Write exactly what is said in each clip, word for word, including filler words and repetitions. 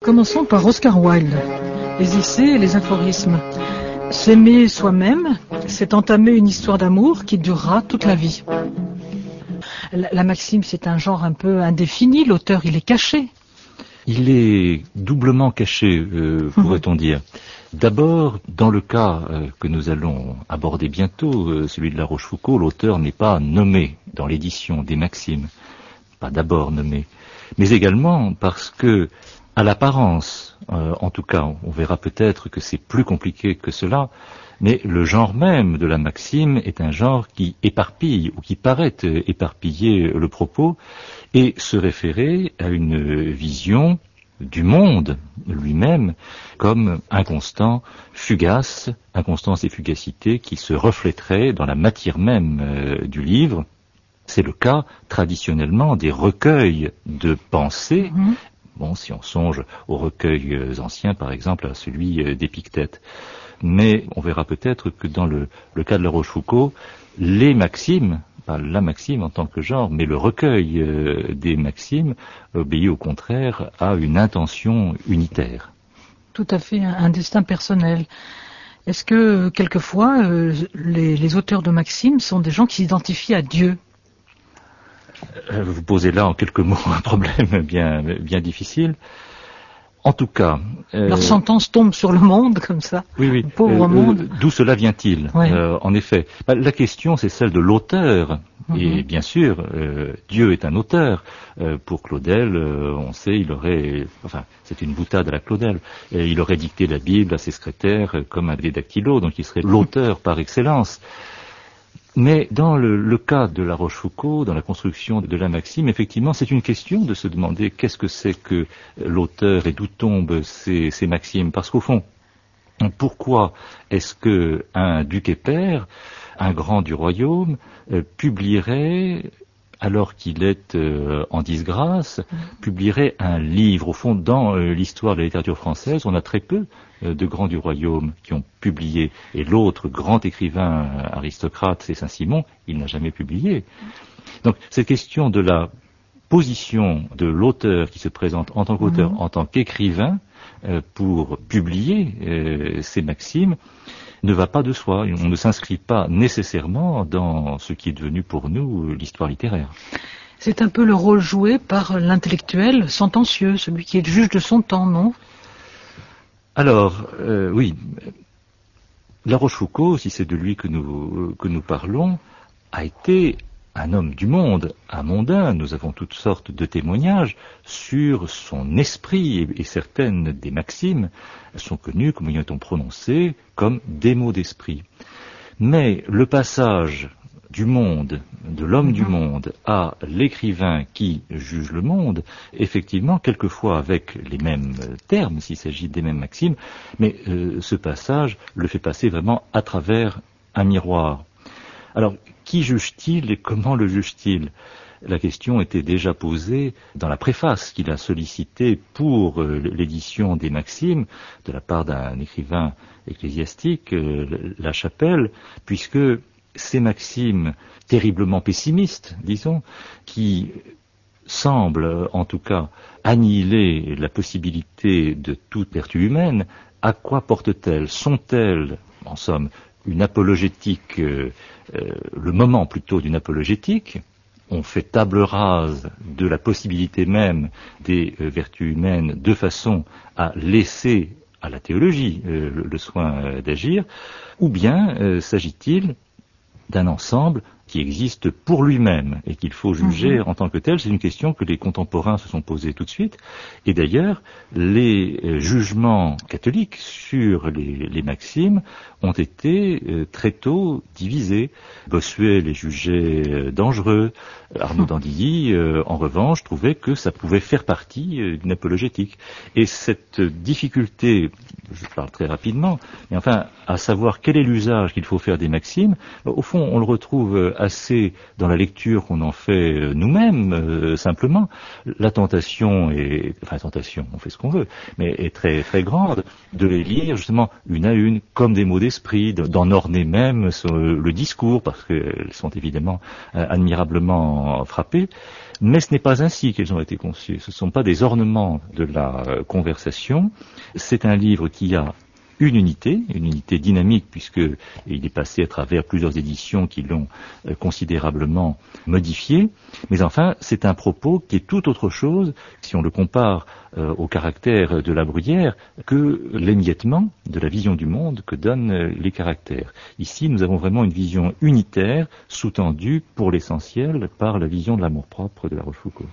Commençons par Oscar Wilde, les essais et les aphorismes. S'aimer soi-même, c'est entamer une histoire d'amour qui durera toute la vie. La, la maxime, c'est un genre un peu indéfini, l'auteur, il est caché. Il est doublement caché, euh, pourrait-on dire. D'abord, dans le cas euh, que nous allons aborder bientôt, euh, celui de La Rochefoucauld, l'auteur n'est pas nommé dans l'édition des Maximes, pas d'abord nommé, mais également parce que, à l'apparence, euh, en tout cas, on verra peut-être que c'est plus compliqué que cela, mais le genre même de la maxime est un genre qui éparpille, ou qui paraît éparpiller le propos, et se référer à une vision du monde lui-même comme inconstant, fugace, inconstance et fugacité qui se reflèterait dans la matière même euh, du livre. C'est le cas traditionnellement des recueils de pensées. Mmh. Bon, si on songe aux recueils anciens, par exemple, à celui d'Épictète. Mais on verra peut-être que dans le, le cas de La Rochefoucauld, les maximes, pas la maxime en tant que genre, mais le recueil euh, des maximes obéit au contraire à une intention unitaire. Tout à fait, un, un destin personnel. Est-ce que, quelquefois, euh, les, les auteurs de maximes sont des gens qui s'identifient à Dieu ? Vous posez là en quelques mots un problème bien, bien difficile. En tout cas... Euh, Leur sentence tombe sur le monde, comme ça. Oui, oui. Le pauvre euh, monde. D'où cela vient-il ouais. euh, En effet, bah, la question, c'est celle de l'auteur. Mm-hmm. Et bien sûr, euh, Dieu est un auteur. Euh, pour Claudel, euh, on sait, il aurait... Enfin, c'est une boutade à la Claudel. Et il aurait dicté la Bible à ses secrétaires euh, comme un dactylo, donc il serait l'auteur par excellence. Mais dans le, le cas de La Rochefoucauld, dans la construction de la maxime, effectivement, c'est une question de se demander qu'est-ce que c'est que l'auteur et d'où tombent ces, ces maximes. Parce qu'au fond, pourquoi est-ce que un duc et père, un grand du royaume, euh, publierait, alors qu'il est euh, en disgrâce, publierait un livre? Au fond, dans euh, l'histoire de la littérature française, on a très peu euh, de grands du royaume qui ont publié. Et l'autre grand écrivain euh, aristocrate, c'est Saint-Simon, il n'a jamais publié. Donc, cette question de la position de l'auteur qui se présente en tant qu'auteur, mmh. en tant qu'écrivain, euh, pour publier euh, ses maximes, ne va pas de soi. On ne s'inscrit pas nécessairement dans ce qui est devenu pour nous l'histoire littéraire. C'est un peu le rôle joué par l'intellectuel sentencieux, celui qui est le juge de son temps, non ? Alors, euh, oui. La Rochefoucauld, si c'est de lui que nous, que nous parlons, a été un homme du monde, un mondain. Nous avons toutes sortes de témoignages sur son esprit, et certaines des maximes sont connues, comme y a-t-on prononcé, comme des mots d'esprit. Mais le passage du monde, de l'homme du monde, à l'écrivain qui juge le monde, effectivement, quelquefois avec les mêmes termes, s'il s'agit des mêmes maximes, mais euh, ce passage le fait passer vraiment à travers un miroir. Alors, qui juge-t-il et comment le juge-t-il ? La question était déjà posée dans la préface qu'il a sollicitée pour euh, l'édition des Maximes de la part d'un écrivain ecclésiastique, euh, La Chapelle, puisque ces Maximes terriblement pessimistes, disons, qui semblent en tout cas annihiler la possibilité de toute vertu humaine, à quoi portent-elles ? Sont-elles, en somme, une apologétique, euh, euh, le moment plutôt d'une apologétique? On fait table rase de la possibilité même des euh, vertus humaines de façon à laisser à la théologie euh, le, le soin euh, d'agir, ou bien euh, s'agit-il d'un ensemble qui existe pour lui-même et qu'il faut juger mmh. en tant que tel? C'est une question que les contemporains se sont posées tout de suite. Et d'ailleurs, les euh, jugements catholiques sur les, les maximes ont été euh, très tôt divisés. Bossuet les jugeait euh, dangereux. Arnaud d'Andilly, euh, en revanche, trouvait que ça pouvait faire partie euh, d'une apologétique. Et cette difficulté, je parle très rapidement, mais enfin, à savoir quel est l'usage qu'il faut faire des maximes, au fond, on le retrouve assez dans la lecture qu'on en fait nous-mêmes, euh, simplement. La tentation est, enfin tentation, on fait ce qu'on veut, mais est très très grande de les lire justement une à une, comme des mots d'esprit, d'en orner même le discours, parce qu'elles sont évidemment euh, admirablement frappées. Mais ce n'est pas ainsi qu'elles ont été conçues. Ce ne sont pas des ornements de la conversation. C'est un livre qui a une unité, une unité dynamique, puisqu'il est passé à travers plusieurs éditions qui l'ont considérablement modifié. Mais enfin, c'est un propos qui est tout autre chose, si on le compare euh, au caractère de la Bruyère, que l'émiettement de la vision du monde que donnent les caractères. Ici, nous avons vraiment une vision unitaire, sous-tendue, pour l'essentiel, par la vision de l'amour-propre de La Rochefoucauld.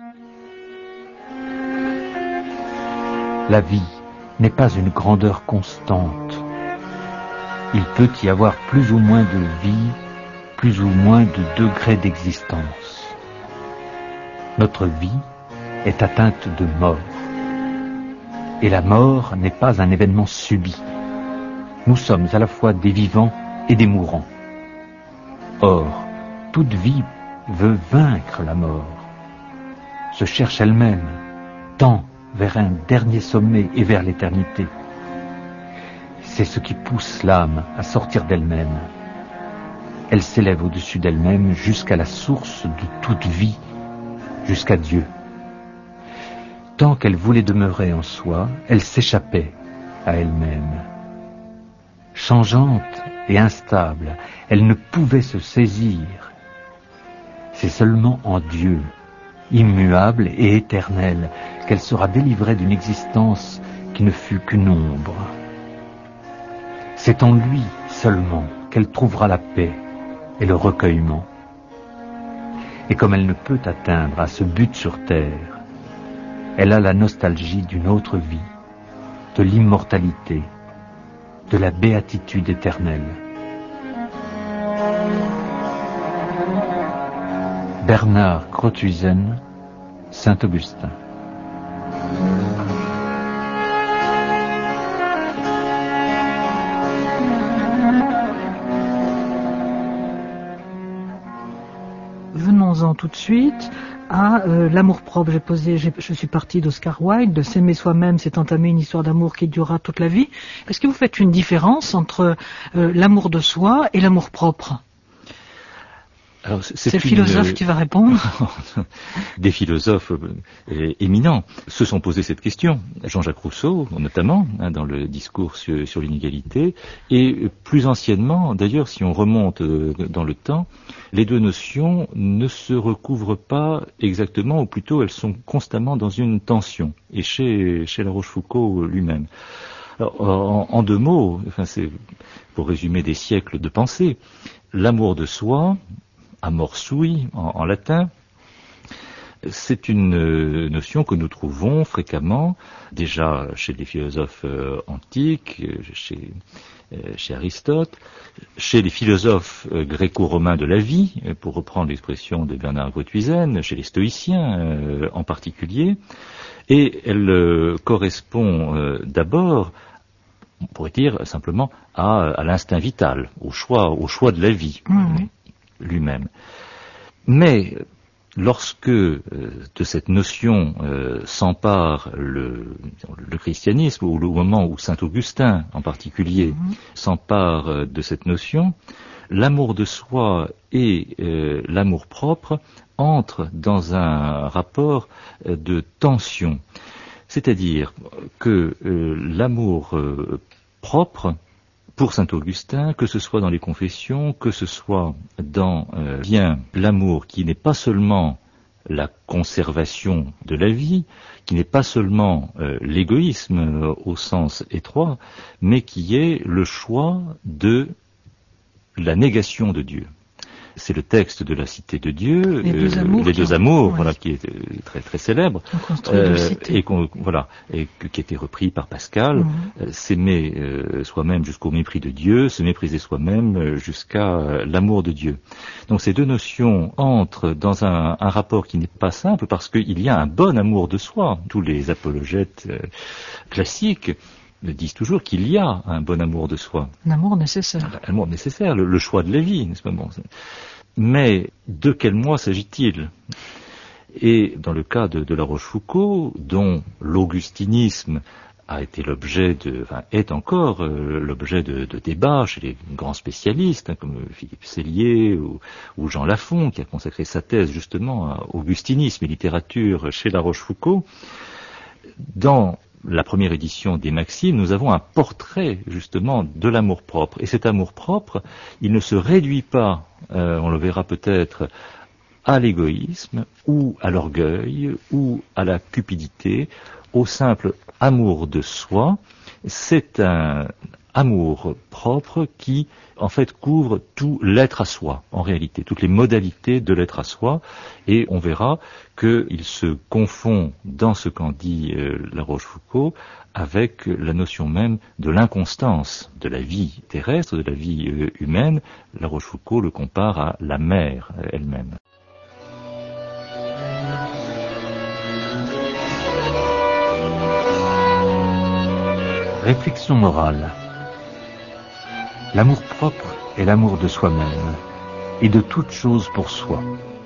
La vie n'est pas une grandeur constante. Il peut y avoir plus ou moins de vie, plus ou moins de degrés d'existence. Notre vie est atteinte de mort. Et la mort n'est pas un événement subi. Nous sommes à la fois des vivants et des mourants. Or, toute vie veut vaincre la mort, se cherche elle-même, tend vers un dernier sommet et vers l'éternité. C'est ce qui pousse l'âme à sortir d'elle-même. Elle s'élève au-dessus d'elle-même jusqu'à la source de toute vie, jusqu'à Dieu. Tant qu'elle voulait demeurer en soi, elle s'échappait à elle-même. Changeante et instable, elle ne pouvait se saisir. C'est seulement en Dieu, immuable et éternel, qu'elle sera délivrée d'une existence qui ne fut qu'une ombre. C'est en lui seulement qu'elle trouvera la paix et le recueillement. Et comme elle ne peut atteindre à ce but sur terre, elle a la nostalgie d'une autre vie, de l'immortalité, de la béatitude éternelle. Bernard Grothuizen, Saint-Augustin. Venons-en tout de suite à euh, l'amour-propre. J'ai posé, j'ai, je suis partie d'Oscar Wilde, de s'aimer soi-même, c'est entamer une histoire d'amour qui durera toute la vie. Est-ce que vous faites une différence entre euh, l'amour de soi et l'amour-propre ? Alors, c'est, c'est le une... philosophe qui va répondre. Des philosophes euh, éminents se sont posés cette question. Jean-Jacques Rousseau, notamment, hein, dans le discours sur, sur l'inégalité, et plus anciennement, d'ailleurs, si on remonte euh, dans le temps, les deux notions ne se recouvrent pas exactement, ou plutôt elles sont constamment dans une tension, et chez, chez La Rochefoucauld lui-même. Alors, en, en deux mots, enfin, c'est pour résumer des siècles de pensée, l'amour de soi, amor sui en, en latin, c'est une euh, notion que nous trouvons fréquemment déjà chez les philosophes euh, antiques, chez, euh, chez Aristote, chez les philosophes euh, gréco-romains de la vie, pour reprendre l'expression de Bernard Grothuizen, chez les stoïciens euh, en particulier, et elle euh, correspond euh, d'abord, on pourrait dire simplement, à, à l'instinct vital, au choix, au choix de la vie. Mmh. Lui-même. Mais lorsque euh, de cette notion euh, s'empare le, le christianisme, ou le moment où saint Augustin en particulier mmh. s'empare euh, de cette notion, l'amour de soi et euh, l'amour propre entrent dans un rapport euh, de tension. C'est-à-dire que euh, l'amour euh, propre, pour saint Augustin, que ce soit dans les confessions, que ce soit dans euh, bien l'amour qui n'est pas seulement la conservation de la vie, qui n'est pas seulement euh, l'égoïsme euh, au sens étroit, mais qui est le choix de la négation de Dieu. C'est le texte de la Cité de Dieu, les deux amours, euh, les deux ont... amours ouais. voilà, qui est euh, très très célèbre, euh, et qu'on, voilà, et qui a été repris par Pascal. Mmh. Euh, s'aimer euh, soi-même jusqu'au mépris de Dieu, se mépriser soi-même euh, jusqu'à euh, l'amour de Dieu. Donc ces deux notions entrent dans un, un rapport qui n'est pas simple, parce qu'il y a un bon amour de soi. Tous les apologètes euh, classiques disent toujours qu'il y a un bon amour de soi. Un amour nécessaire. Un amour nécessaire, le, le choix de la vie, n'est-ce pas bon, Mais de quel moi s'agit-il ? Et dans le cas de, de La Rochefoucauld, dont l'augustinisme a été l'objet de, enfin, est encore euh, l'objet de, de débats chez les grands spécialistes, hein, comme Philippe Sellier ou, ou Jean Lafon, qui a consacré sa thèse justement à augustinisme et littérature chez La Rochefoucauld. Dans la première édition des Maximes, nous avons un portrait justement de l'amour-propre. Et cet amour-propre, il ne se réduit pas, euh, on le verra peut-être, à l'égoïsme, ou à l'orgueil, ou à la cupidité, au simple amour de soi. C'est un amour propre qui, en fait, couvre tout l'être à soi, en réalité, toutes les modalités de l'être à soi, et on verra qu'il se confond dans ce qu'en dit euh, La Rochefoucauld avec la notion même de l'inconstance de la vie terrestre, de la vie euh, humaine. La Rochefoucauld le compare à la mer euh, elle-même. Réflexion morale. L'amour-propre est l'amour de soi-même et de toute chose pour soi.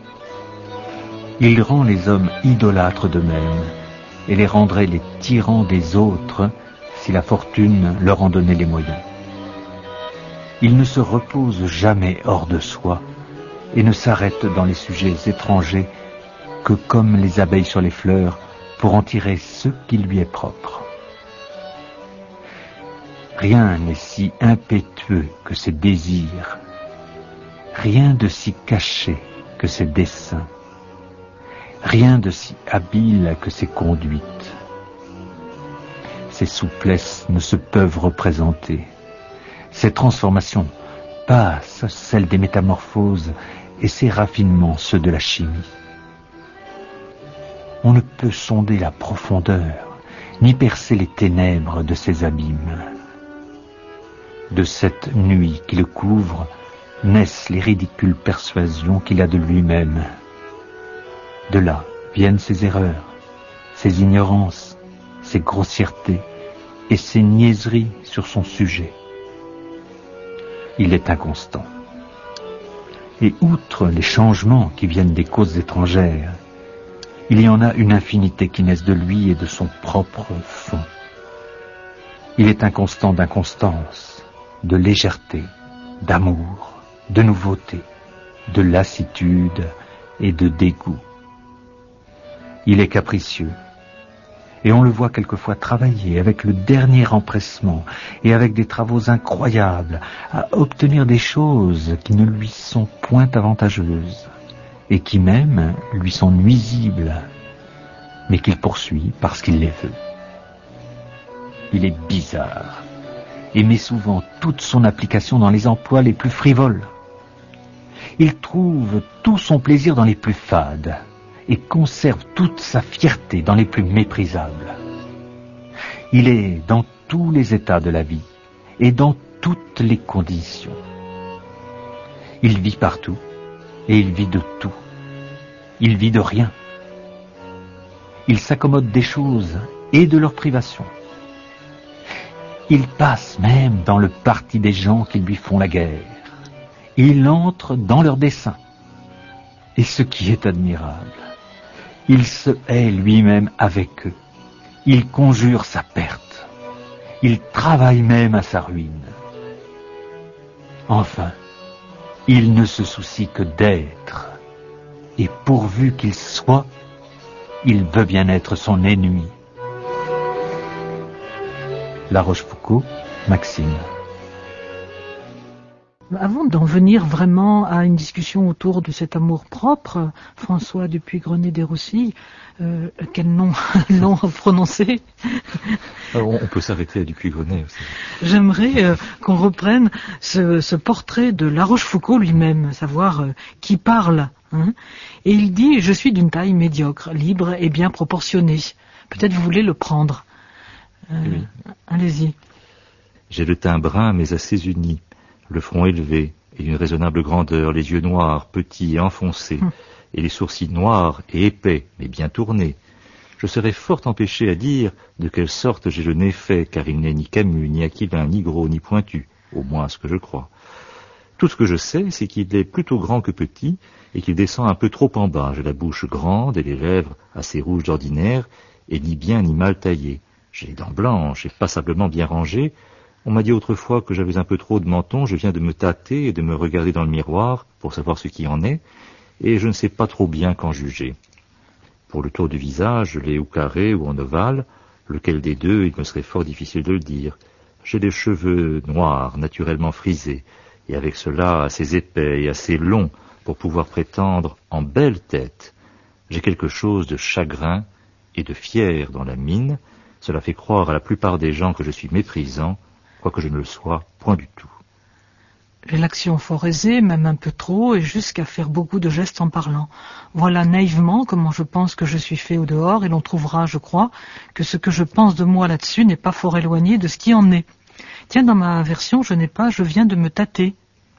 Il rend les hommes idolâtres d'eux-mêmes et les rendrait les tyrans des autres si la fortune leur en donnait les moyens. Il ne se repose jamais hors de soi et ne s'arrête dans les sujets étrangers que comme les abeilles sur les fleurs pour en tirer ce qui lui est propre. Rien n'est si impétueux que ses désirs, rien de si caché que ses desseins, rien de si habile que ses conduites. Ses souplesses ne se peuvent représenter. Ses transformations passent celles des métamorphoses et ses raffinements ceux de la chimie. On ne peut sonder la profondeur, ni percer les ténèbres de ses abîmes. De cette nuit qui le couvre, naissent les ridicules persuasions qu'il a de lui-même. De là viennent ses erreurs, ses ignorances, ses grossièretés et ses niaiseries sur son sujet. Il est inconstant. Et outre les changements qui viennent des causes étrangères, il y en a une infinité qui naissent de lui et de son propre fond. Il est inconstant d'inconstance, de légèreté, d'amour, de nouveauté, de lassitude et de dégoût. Il est capricieux, et on le voit quelquefois travailler avec le dernier empressement et avec des travaux incroyables à obtenir des choses qui ne lui sont point avantageuses et qui même lui sont nuisibles, mais qu'il poursuit parce qu'il les veut. Il est bizarre et met souvent toute son application dans les emplois les plus frivoles. Il trouve tout son plaisir dans les plus fades et conserve toute sa fierté dans les plus méprisables. Il est dans tous les états de la vie et dans toutes les conditions. Il vit partout et il vit de tout. Il vit de rien. Il s'accommode des choses et de leurs privations. Il passe même dans le parti des gens qui lui font la guerre. Il entre dans leurs desseins. Et ce qui est admirable, il se hait lui-même avec eux. Il conjure sa perte. Il travaille même à sa ruine. Enfin, il ne se soucie que d'être. Et pourvu qu'il soit, il veut bien être son ennemi. La Rochefoucauld, Maxime. Avant d'en venir vraiment à une discussion autour de cet amour-propre, François Dupuy-Grenet-Desroussilles, euh, quel nom, nom à prononcer? Alors, on peut s'arrêter à Dupuy-Grenet aussi. J'aimerais euh, qu'on reprenne ce, ce portrait de La Rochefoucauld lui-même, savoir euh, qui parle. Hein, et il dit « Je suis d'une taille médiocre, libre et bien proportionnée ». Peut-être vous voulez le prendre. Euh, oui. Allez-y. J'ai le teint brun mais assez uni, le front élevé et d'une raisonnable grandeur, les yeux noirs, petits et enfoncés, hum. et les sourcils noirs et épais mais bien tournés. Je serais fort empêché à dire de quelle sorte j'ai le nez fait, car il n'est ni Camus, ni Aquilin, ni gros, ni pointu, au moins ce que je crois. Tout ce que je sais, c'est qu'il est plutôt grand que petit et qu'il descend un peu trop en bas. J'ai la bouche grande et les lèvres assez rouges d'ordinaire et ni bien ni mal taillées. J'ai les dents blanches et passablement bien rangées. On m'a dit autrefois que j'avais un peu trop de menton. Je viens de me tâter et de me regarder dans le miroir pour savoir ce qui en est, et je ne sais pas trop bien qu'en juger. Pour le tour du visage, je l'ai ou carré ou en ovale, lequel des deux, il me serait fort difficile de le dire. J'ai des cheveux noirs, naturellement frisés, et avec cela assez épais et assez longs pour pouvoir prétendre en belle tête. J'ai quelque chose de chagrin et de fier dans la mine. Cela fait croire à la plupart des gens que je suis méprisant, quoique je ne le sois point du tout. J'ai l'action fort aisée, même un peu trop, et jusqu'à faire beaucoup de gestes en parlant. Voilà naïvement comment je pense que je suis fait au dehors, et l'on trouvera, je crois, que ce que je pense de moi là-dessus n'est pas fort éloigné de ce qui en est. Tiens, dans ma version, je n'ai pas « je viens de me tâter ».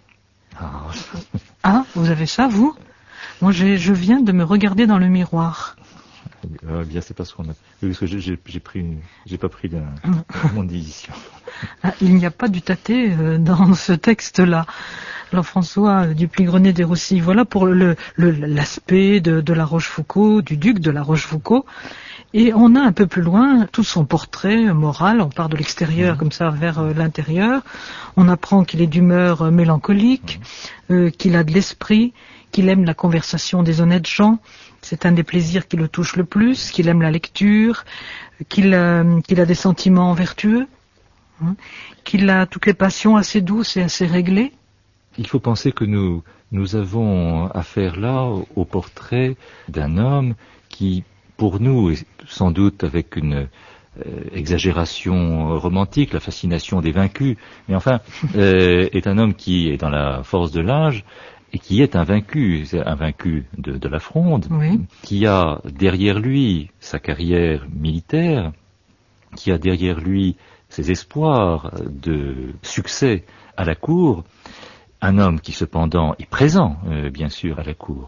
Ah, Ah, vous avez ça, vous? Moi, j'ai « je viens de me regarder dans le miroir ». Ah, bien, c'est pas ce qu'on a. Oui, parce que j'ai, j'ai, j'ai pris, une... j'ai pas pris la... mon édition. Ah, il n'y a pas du tâté euh, dans ce texte-là. Alors François Dupligrenet des Roussy, voilà pour le, le, l'aspect de, de la Rochefoucauld, du duc de la Rochefoucauld. Et on a un peu plus loin tout son portrait moral. On part de l'extérieur mmh. comme ça vers euh, l'intérieur. On apprend qu'il est d'humeur euh, mélancolique, mmh. euh, qu'il a de l'esprit, qu'il aime la conversation des honnêtes gens. C'est un des plaisirs qui le touche le plus, qu'il aime la lecture, qu'il, euh, qu'il a des sentiments vertueux, hein, qu'il a toutes les passions assez douces et assez réglées. Il faut penser que nous, nous avons affaire là au, au portrait d'un homme qui, pour nous, est sans doute avec une euh, exagération romantique, la fascination des vaincus, mais enfin, euh, est un homme qui est dans la force de l'âge, et qui est un vaincu, un vaincu de, de la Fronde, oui. qui a derrière lui sa carrière militaire, qui a derrière lui ses espoirs de succès à la cour, un homme qui cependant est présent, euh, bien sûr, à la cour,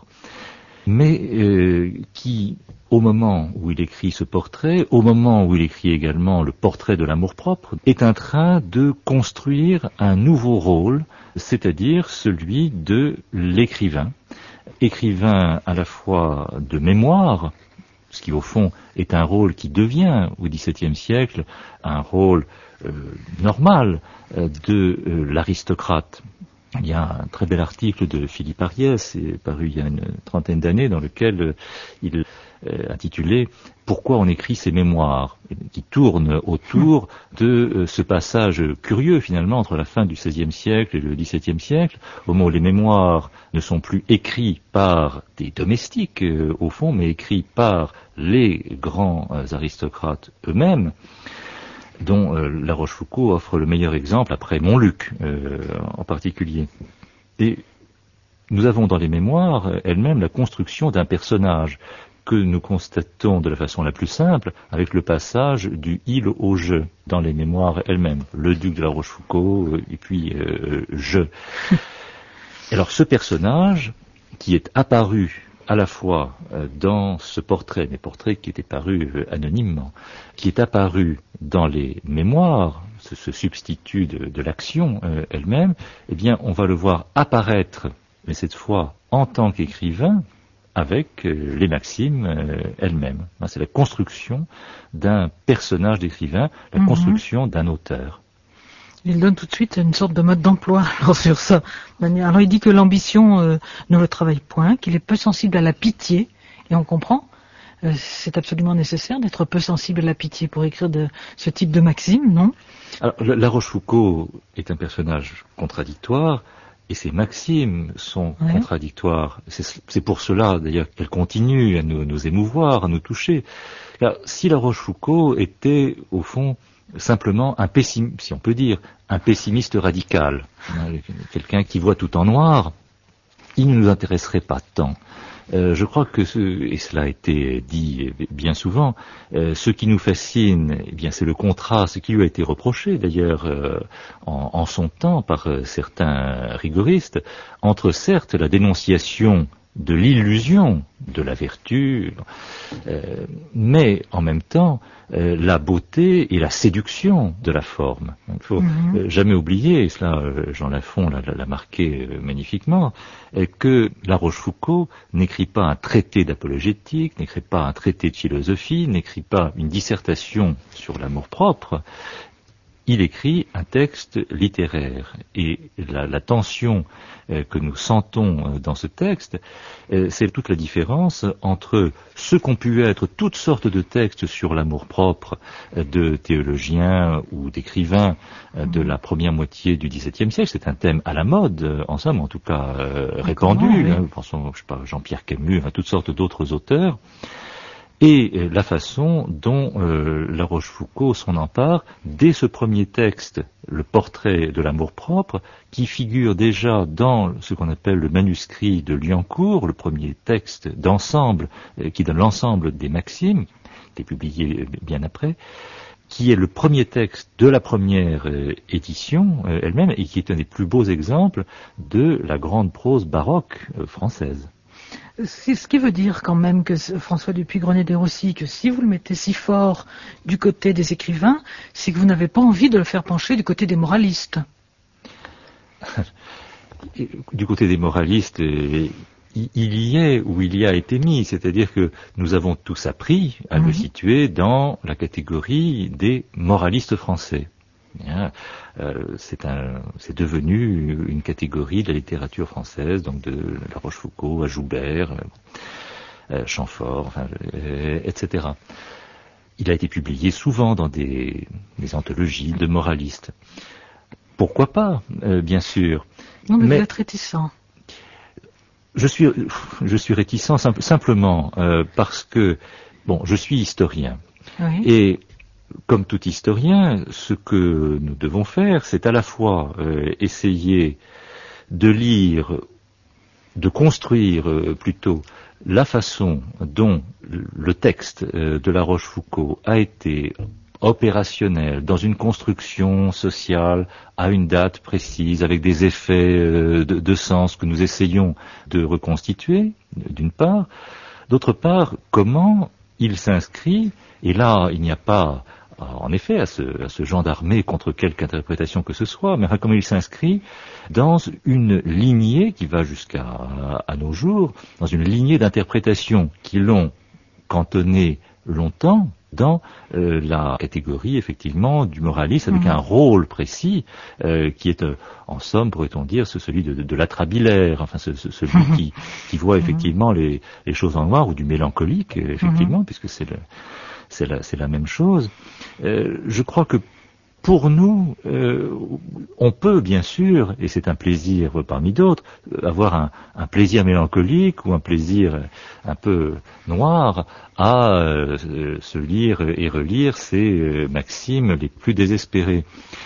mais euh, qui, au moment où il écrit ce portrait, au moment où il écrit également le portrait de l'amour-propre, est en train de construire un nouveau rôle, c'est-à-dire celui de l'écrivain. Écrivain à la fois de mémoire, ce qui au fond est un rôle qui devient au XVIIe siècle un rôle euh, normal euh, de euh, l'aristocrate. Il y a un très bel article de Philippe Ariès, paru il y a une trentaine d'années, dans lequel euh, il euh, intitulé « Pourquoi on écrit ses mémoires ?» qui tourne autour de euh, ce passage curieux finalement entre la fin du seizième siècle et le dix-septième siècle, au moment où les mémoires ne sont plus écrits par des domestiques euh, au fond, mais écrits par les grands euh, aristocrates eux-mêmes, dont euh, La Rochefoucauld offre le meilleur exemple après Montluc euh, en particulier. Et nous avons dans les mémoires elles-mêmes la construction d'un personnage que nous constatons de la façon la plus simple avec le passage du il au je dans les mémoires elles-mêmes. Le duc de La Rochefoucauld et puis euh, je. Alors ce personnage qui est apparu à la fois dans ce portrait, mais portrait qui était paru anonymement, qui est apparu dans les mémoires, ce, ce substitut de, de l'action euh, elle-même, eh bien, on va le voir apparaître, mais cette fois en tant qu'écrivain, avec euh, les maximes euh, elles-mêmes. C'est la construction d'un personnage d'écrivain, la mm-hmm. construction d'un auteur. Il donne tout de suite une sorte de mode d'emploi alors, sur ça. Alors il dit que l'ambition euh, ne le travaille point, qu'il est peu sensible à la pitié, et on comprend, euh, c'est absolument nécessaire d'être peu sensible à la pitié pour écrire de ce type de maxime, non? Alors, La Rochefoucauld est un personnage contradictoire, et ses maximes sont ouais. contradictoires. C'est, c'est pour cela d'ailleurs qu'elle continue à nous, nous émouvoir, à nous toucher. Car si La Rochefoucauld était au fond simplement un pessimiste, si on peut dire, un pessimiste radical, quelqu'un qui voit tout en noir, il ne nous intéresserait pas tant. Euh, je crois que, ce, et cela a été dit bien souvent, euh, ce qui nous fascine, eh bien, c'est le contraste, ce qui lui a été reproché d'ailleurs euh, en, en son temps par euh, certains rigoristes, entre certes la dénonciation de l'illusion de la vertu, euh, mais en même temps euh, la beauté et la séduction de la forme. Il ne faut mm-hmm. euh, jamais oublier, et cela euh, Jean Lafon l'a, l'a marqué euh, magnifiquement, euh, que La Rochefoucauld n'écrit pas un traité d'apologétique, n'écrit pas un traité de philosophie, n'écrit pas une dissertation sur l'amour-propre. Il écrit un texte littéraire et la, la tension euh, que nous sentons euh, dans ce texte, euh, c'est toute la différence entre ce qu'ont pu être toutes sortes de textes sur l'amour-propre euh, de théologiens ou d'écrivains euh, de la première moitié du XVIIe siècle. C'est un thème à la mode, euh, en somme, en tout cas euh, répandu. Oui. Hein, pensons, je sais pas, Jean-Pierre Camus, à toutes sortes d'autres auteurs. Et la façon dont euh, La Rochefoucauld s'en empare dès ce premier texte, le portrait de l'amour-propre, qui figure déjà dans ce qu'on appelle le manuscrit de Liancourt, le premier texte d'ensemble, euh, qui donne l'ensemble des maximes, qui est publié bien après, qui est le premier texte de la première euh, édition euh, elle-même, et qui est un des plus beaux exemples de la grande prose baroque euh, française. C'est ce qui veut dire quand même que François Dupuy-Grenadier aussi, que si vous le mettez si fort du côté des écrivains, c'est que vous n'avez pas envie de le faire pencher du côté des moralistes. Du côté des moralistes, il y est où il y a été mis, c'est-à-dire que nous avons tous appris à mmh. le situer dans la catégorie des moralistes français. Bien, euh, c'est, un, c'est devenu une catégorie de la littérature française, donc de La Rochefoucauld à Joubert, euh, Chamfort, enfin, euh, et cetera. Il a été publié souvent dans des, des anthologies de moralistes. Pourquoi pas, euh, bien sûr. Non, mais, mais vous êtes réticent. Je suis, je suis réticent simple, simplement euh, parce que, bon, je suis historien. Oui. Et comme tout historien, ce que nous devons faire, c'est à la fois euh, essayer de lire, de construire euh, plutôt la façon dont le texte euh, de La Rochefoucauld a été opérationnel dans une construction sociale à une date précise, avec des effets euh, de, de sens que nous essayons de reconstituer, d'une part. D'autre part, comment il s'inscrit, et là il n'y a pas en effet à se, à se gendarmer contre quelque interprétation que ce soit, mais enfin, comment il s'inscrit dans une lignée qui va jusqu'à à, à nos jours, dans une lignée d'interprétation qui l'ont cantonné longtemps dans euh, la catégorie effectivement du moralisme, avec mmh. un rôle précis euh, qui est euh, en somme, pourrait-on dire, celui de, de, de l'atrabilaire, enfin ce, ce, celui mmh. qui, qui voit effectivement les, les choses en noir, ou du mélancolique effectivement, mmh. puisque c'est le C'est la, c'est la même chose. Euh, je crois que pour nous, euh, on peut bien sûr, et c'est un plaisir parmi d'autres, avoir un, un plaisir mélancolique ou un plaisir un peu noir à euh, se lire et relire ces euh, maximes les plus désespérées.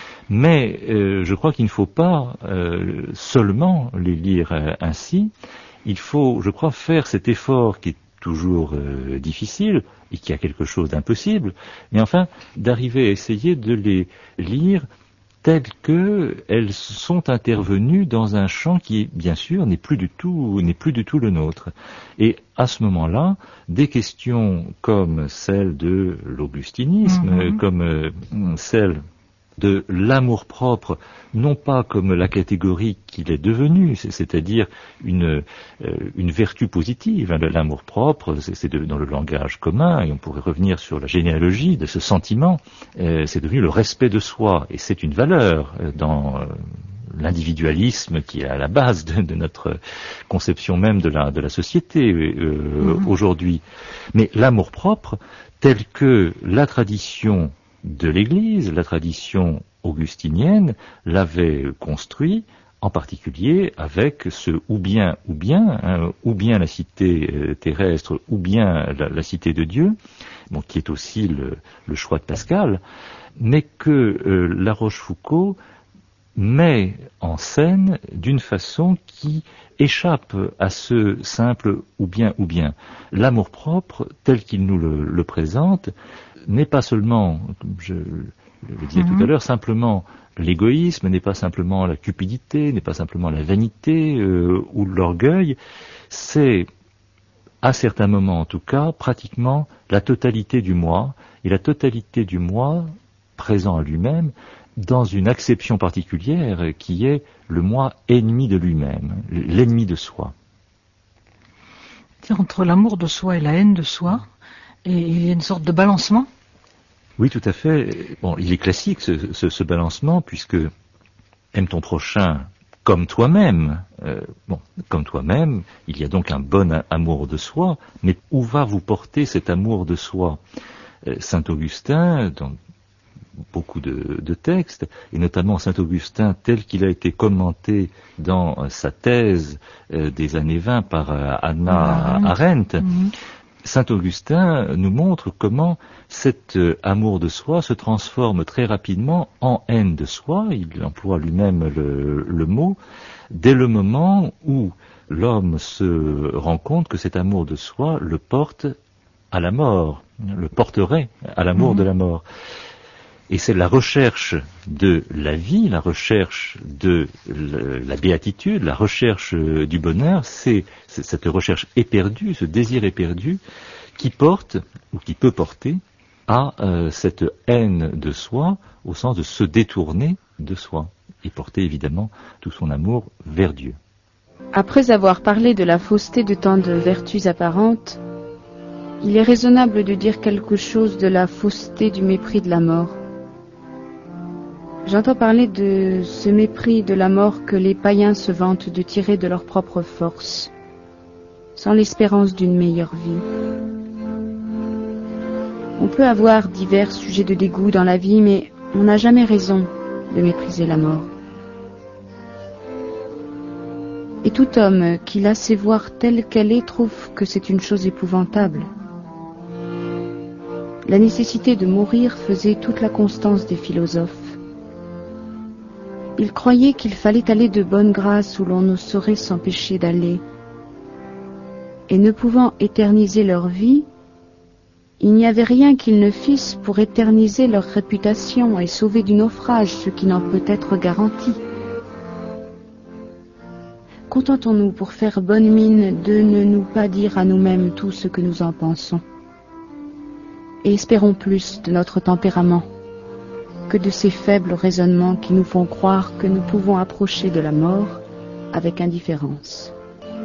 Mais euh, je crois qu'il ne faut pas euh, seulement les lire euh, ainsi. Il faut, je crois, faire cet effort qui est toujours euh, difficile et qui a quelque chose d'impossible, mais enfin d'arriver à essayer de les lire telles qu'elles sont intervenues dans un champ qui, bien sûr, n'est plus du tout, n'est plus du tout le nôtre. Et à ce moment-là, des questions comme celle de l'augustinisme, mm-hmm. comme euh, celle de l'amour-propre, non pas comme la catégorie qu'il est devenu, c'est-à-dire une, euh, une vertu positive. L'amour-propre, c'est, c'est de, dans le langage commun, et on pourrait revenir sur la généalogie de ce sentiment, euh, c'est devenu le respect de soi, et c'est une valeur euh, dans euh, l'individualisme qui est à la base de, de notre conception même de la, de la société euh, mmh. aujourd'hui. Mais l'amour-propre, tel que la tradition de l'Église, la tradition augustinienne l'avait construit, en particulier avec ce ou bien ou bien, hein, ou bien la cité euh, terrestre, ou bien la, la cité de Dieu, bon, qui est aussi le, le choix de Pascal, mais que euh, La Rochefoucauld met en scène d'une façon qui échappe à ce simple ou bien ou bien. L'amour-propre, tel qu'il nous le, le présente, n'est pas seulement, je le disais mm-hmm. tout à l'heure, simplement l'égoïsme n'est pas simplement la cupidité, n'est pas simplement la vanité euh, ou l'orgueil, c'est, à certains moments en tout cas, pratiquement la totalité du moi, et la totalité du moi présent à lui-même dans une acception particulière qui est le moi ennemi de lui-même, l'ennemi de soi. Entre l'amour de soi et la haine de soi, et il y a une sorte de balancement. Oui, tout à fait. Bon, il est classique ce, ce, ce balancement, puisque aime ton prochain comme toi-même. Euh, bon, comme toi-même, il y a donc un bon amour de soi, mais où va vous porter cet amour de soi ? euh, Saint Augustin, dans beaucoup de, de textes, et notamment Saint Augustin tel qu'il a été commenté dans euh, sa thèse euh, des années vingt par euh, Hannah Arendt, mmh. Saint Augustin nous montre comment cet euh, amour de soi se transforme très rapidement en haine de soi, il emploie lui-même le, le mot, dès le moment où l'homme se rend compte que cet amour de soi le porte à la mort, le porterait à l'amour mmh. de la mort. Et c'est la recherche de la vie, la recherche de la béatitude, la recherche du bonheur, c'est, c'est cette recherche éperdue, ce désir éperdu, qui porte, ou qui peut porter, à euh, cette haine de soi, au sens de se détourner de soi, et porter évidemment tout son amour vers Dieu. Après avoir parlé de la fausseté de tant de vertus apparentes, il est raisonnable de dire quelque chose de la fausseté du mépris de la mort. J'entends parler de ce mépris de la mort que les païens se vantent de tirer de leur propre force, sans l'espérance d'une meilleure vie. On peut avoir divers sujets de dégoût dans la vie, mais on n'a jamais raison de mépriser la mort. Et tout homme qui la sait voir telle qu'elle est trouve que c'est une chose épouvantable. La nécessité de mourir faisait toute la constance des philosophes. Ils croyaient qu'il fallait aller de bonne grâce où l'on ne saurait s'empêcher d'aller. Et ne pouvant éterniser leur vie, il n'y avait rien qu'ils ne fissent pour éterniser leur réputation et sauver du naufrage ce qui n'en peut être garanti. Contentons-nous pour faire bonne mine de ne nous pas dire à nous-mêmes tout ce que nous en pensons. Et espérons plus de notre tempérament que de ces faibles raisonnements qui nous font croire que nous pouvons approcher de la mort avec indifférence.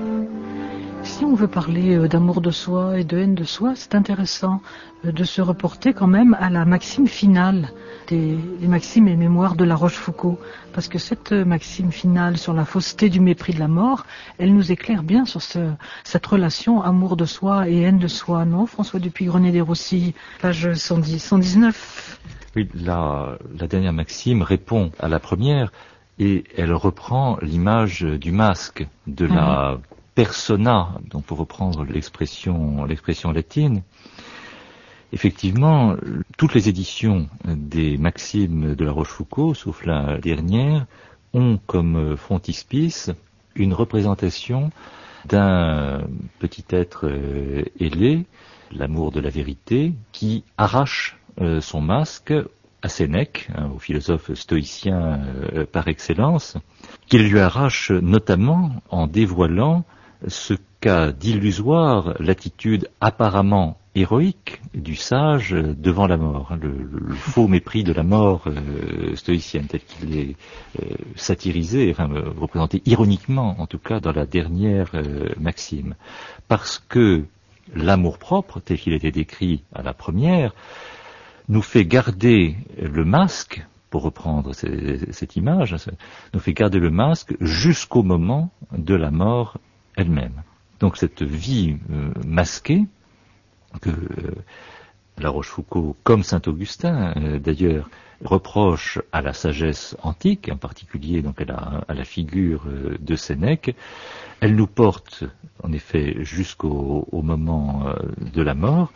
Si on veut parler d'amour de soi et de haine de soi, c'est intéressant de se reporter quand même à la maxime finale des, des maximes et mémoires de La Rochefoucauld, parce que cette maxime finale sur la fausseté du mépris de la mort, elle nous éclaire bien sur ce, cette relation amour de soi et haine de soi, non, François Dupuy-René des Rossilles, page cent dix, cent dix-neuf. Oui, la, la dernière maxime répond à la première et elle reprend l'image du masque, de mmh. la persona, donc pour reprendre l'expression, l'expression latine. Effectivement, toutes les éditions des maximes de La Rochefoucauld, sauf la dernière, ont comme frontispice une représentation d'un petit être ailé, l'amour de la vérité, qui arrache son masque à Sénèque, hein, au philosophe stoïcien euh, par excellence, qu'il lui arrache notamment en dévoilant ce qu'a d'illusoire l'attitude apparemment héroïque du sage devant la mort, hein, le, le faux mépris de la mort euh, stoïcienne, tel qu'il est euh, satirisé, enfin euh, représenté ironiquement en tout cas dans la dernière euh, maxime. Parce que l'amour-propre, tel qu'il était décrit à la première, nous fait garder le masque, pour reprendre cette image, nous fait garder le masque jusqu'au moment de la mort elle-même. Donc cette vie euh, masquée, que euh, La Rochefoucauld, comme saint Augustin euh, d'ailleurs, reproche à la sagesse antique, en particulier donc à la, à la figure euh, de Sénèque, elle nous porte en effet jusqu'au au moment euh, de la mort,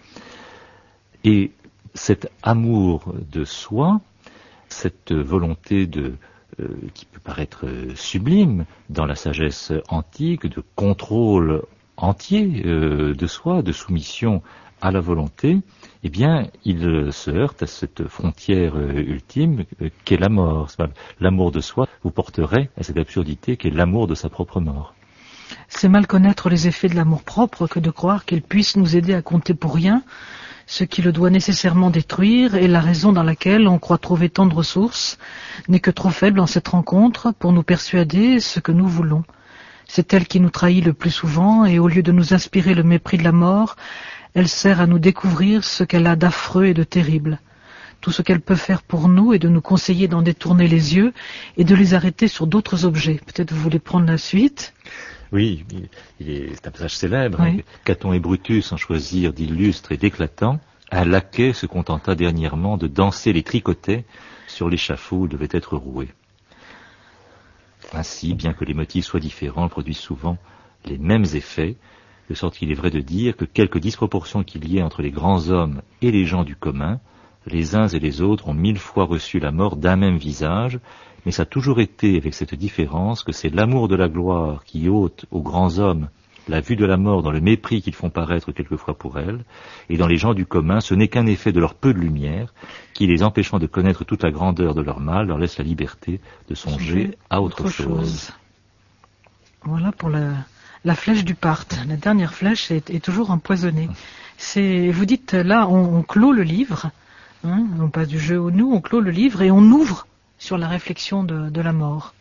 et cet amour de soi, cette volonté de, euh, qui peut paraître sublime dans la sagesse antique, de contrôle entier euh, de soi, de soumission à la volonté, eh bien, il se heurte à cette frontière ultime qu'est la mort. L'amour de soi vous porterait à cette absurdité qu'est l'amour de sa propre mort. C'est mal connaître les effets de l'amour-propre que de croire qu'il puisse nous aider à compter pour rien ce qui le doit nécessairement détruire, et la raison dans laquelle on croit trouver tant de ressources n'est que trop faible en cette rencontre pour nous persuader ce que nous voulons. C'est elle qui nous trahit le plus souvent, et au lieu de nous inspirer le mépris de la mort, elle sert à nous découvrir ce qu'elle a d'affreux et de terrible. Tout ce qu'elle peut faire pour nous est de nous conseiller d'en détourner les yeux et de les arrêter sur d'autres objets. Peut-être vous voulez prendre la suite ? Oui, il est, c'est un passage célèbre. Oui. Hein. Caton et Brutus en choisirent d'illustres et d'éclatants. Un laquais se contenta dernièrement de danser les tricotets sur l'échafaud où devait être roué. Ainsi, bien que les motifs soient différents, produisent souvent les mêmes effets, de sorte qu'il est vrai de dire que quelque disproportion qu'il y ait entre les grands hommes et les gens du commun, les uns et les autres ont mille fois reçu la mort d'un même visage, mais ça a toujours été avec cette différence que c'est l'amour de la gloire qui ôte aux grands hommes la vue de la mort dans le mépris qu'ils font paraître quelquefois pour elle, et dans les gens du commun, ce n'est qu'un effet de leur peu de lumière, qui, les empêchant de connaître toute la grandeur de leur mal, leur laisse la liberté de songer à autre, autre chose. chose. Voilà pour la, la flèche du Parthe. La dernière flèche est, est toujours empoisonnée. C'est, vous dites, là, on, on clôt le livre, hein, on passe du jeu au nous, on clôt le livre et on ouvre sur la réflexion de, de la mort.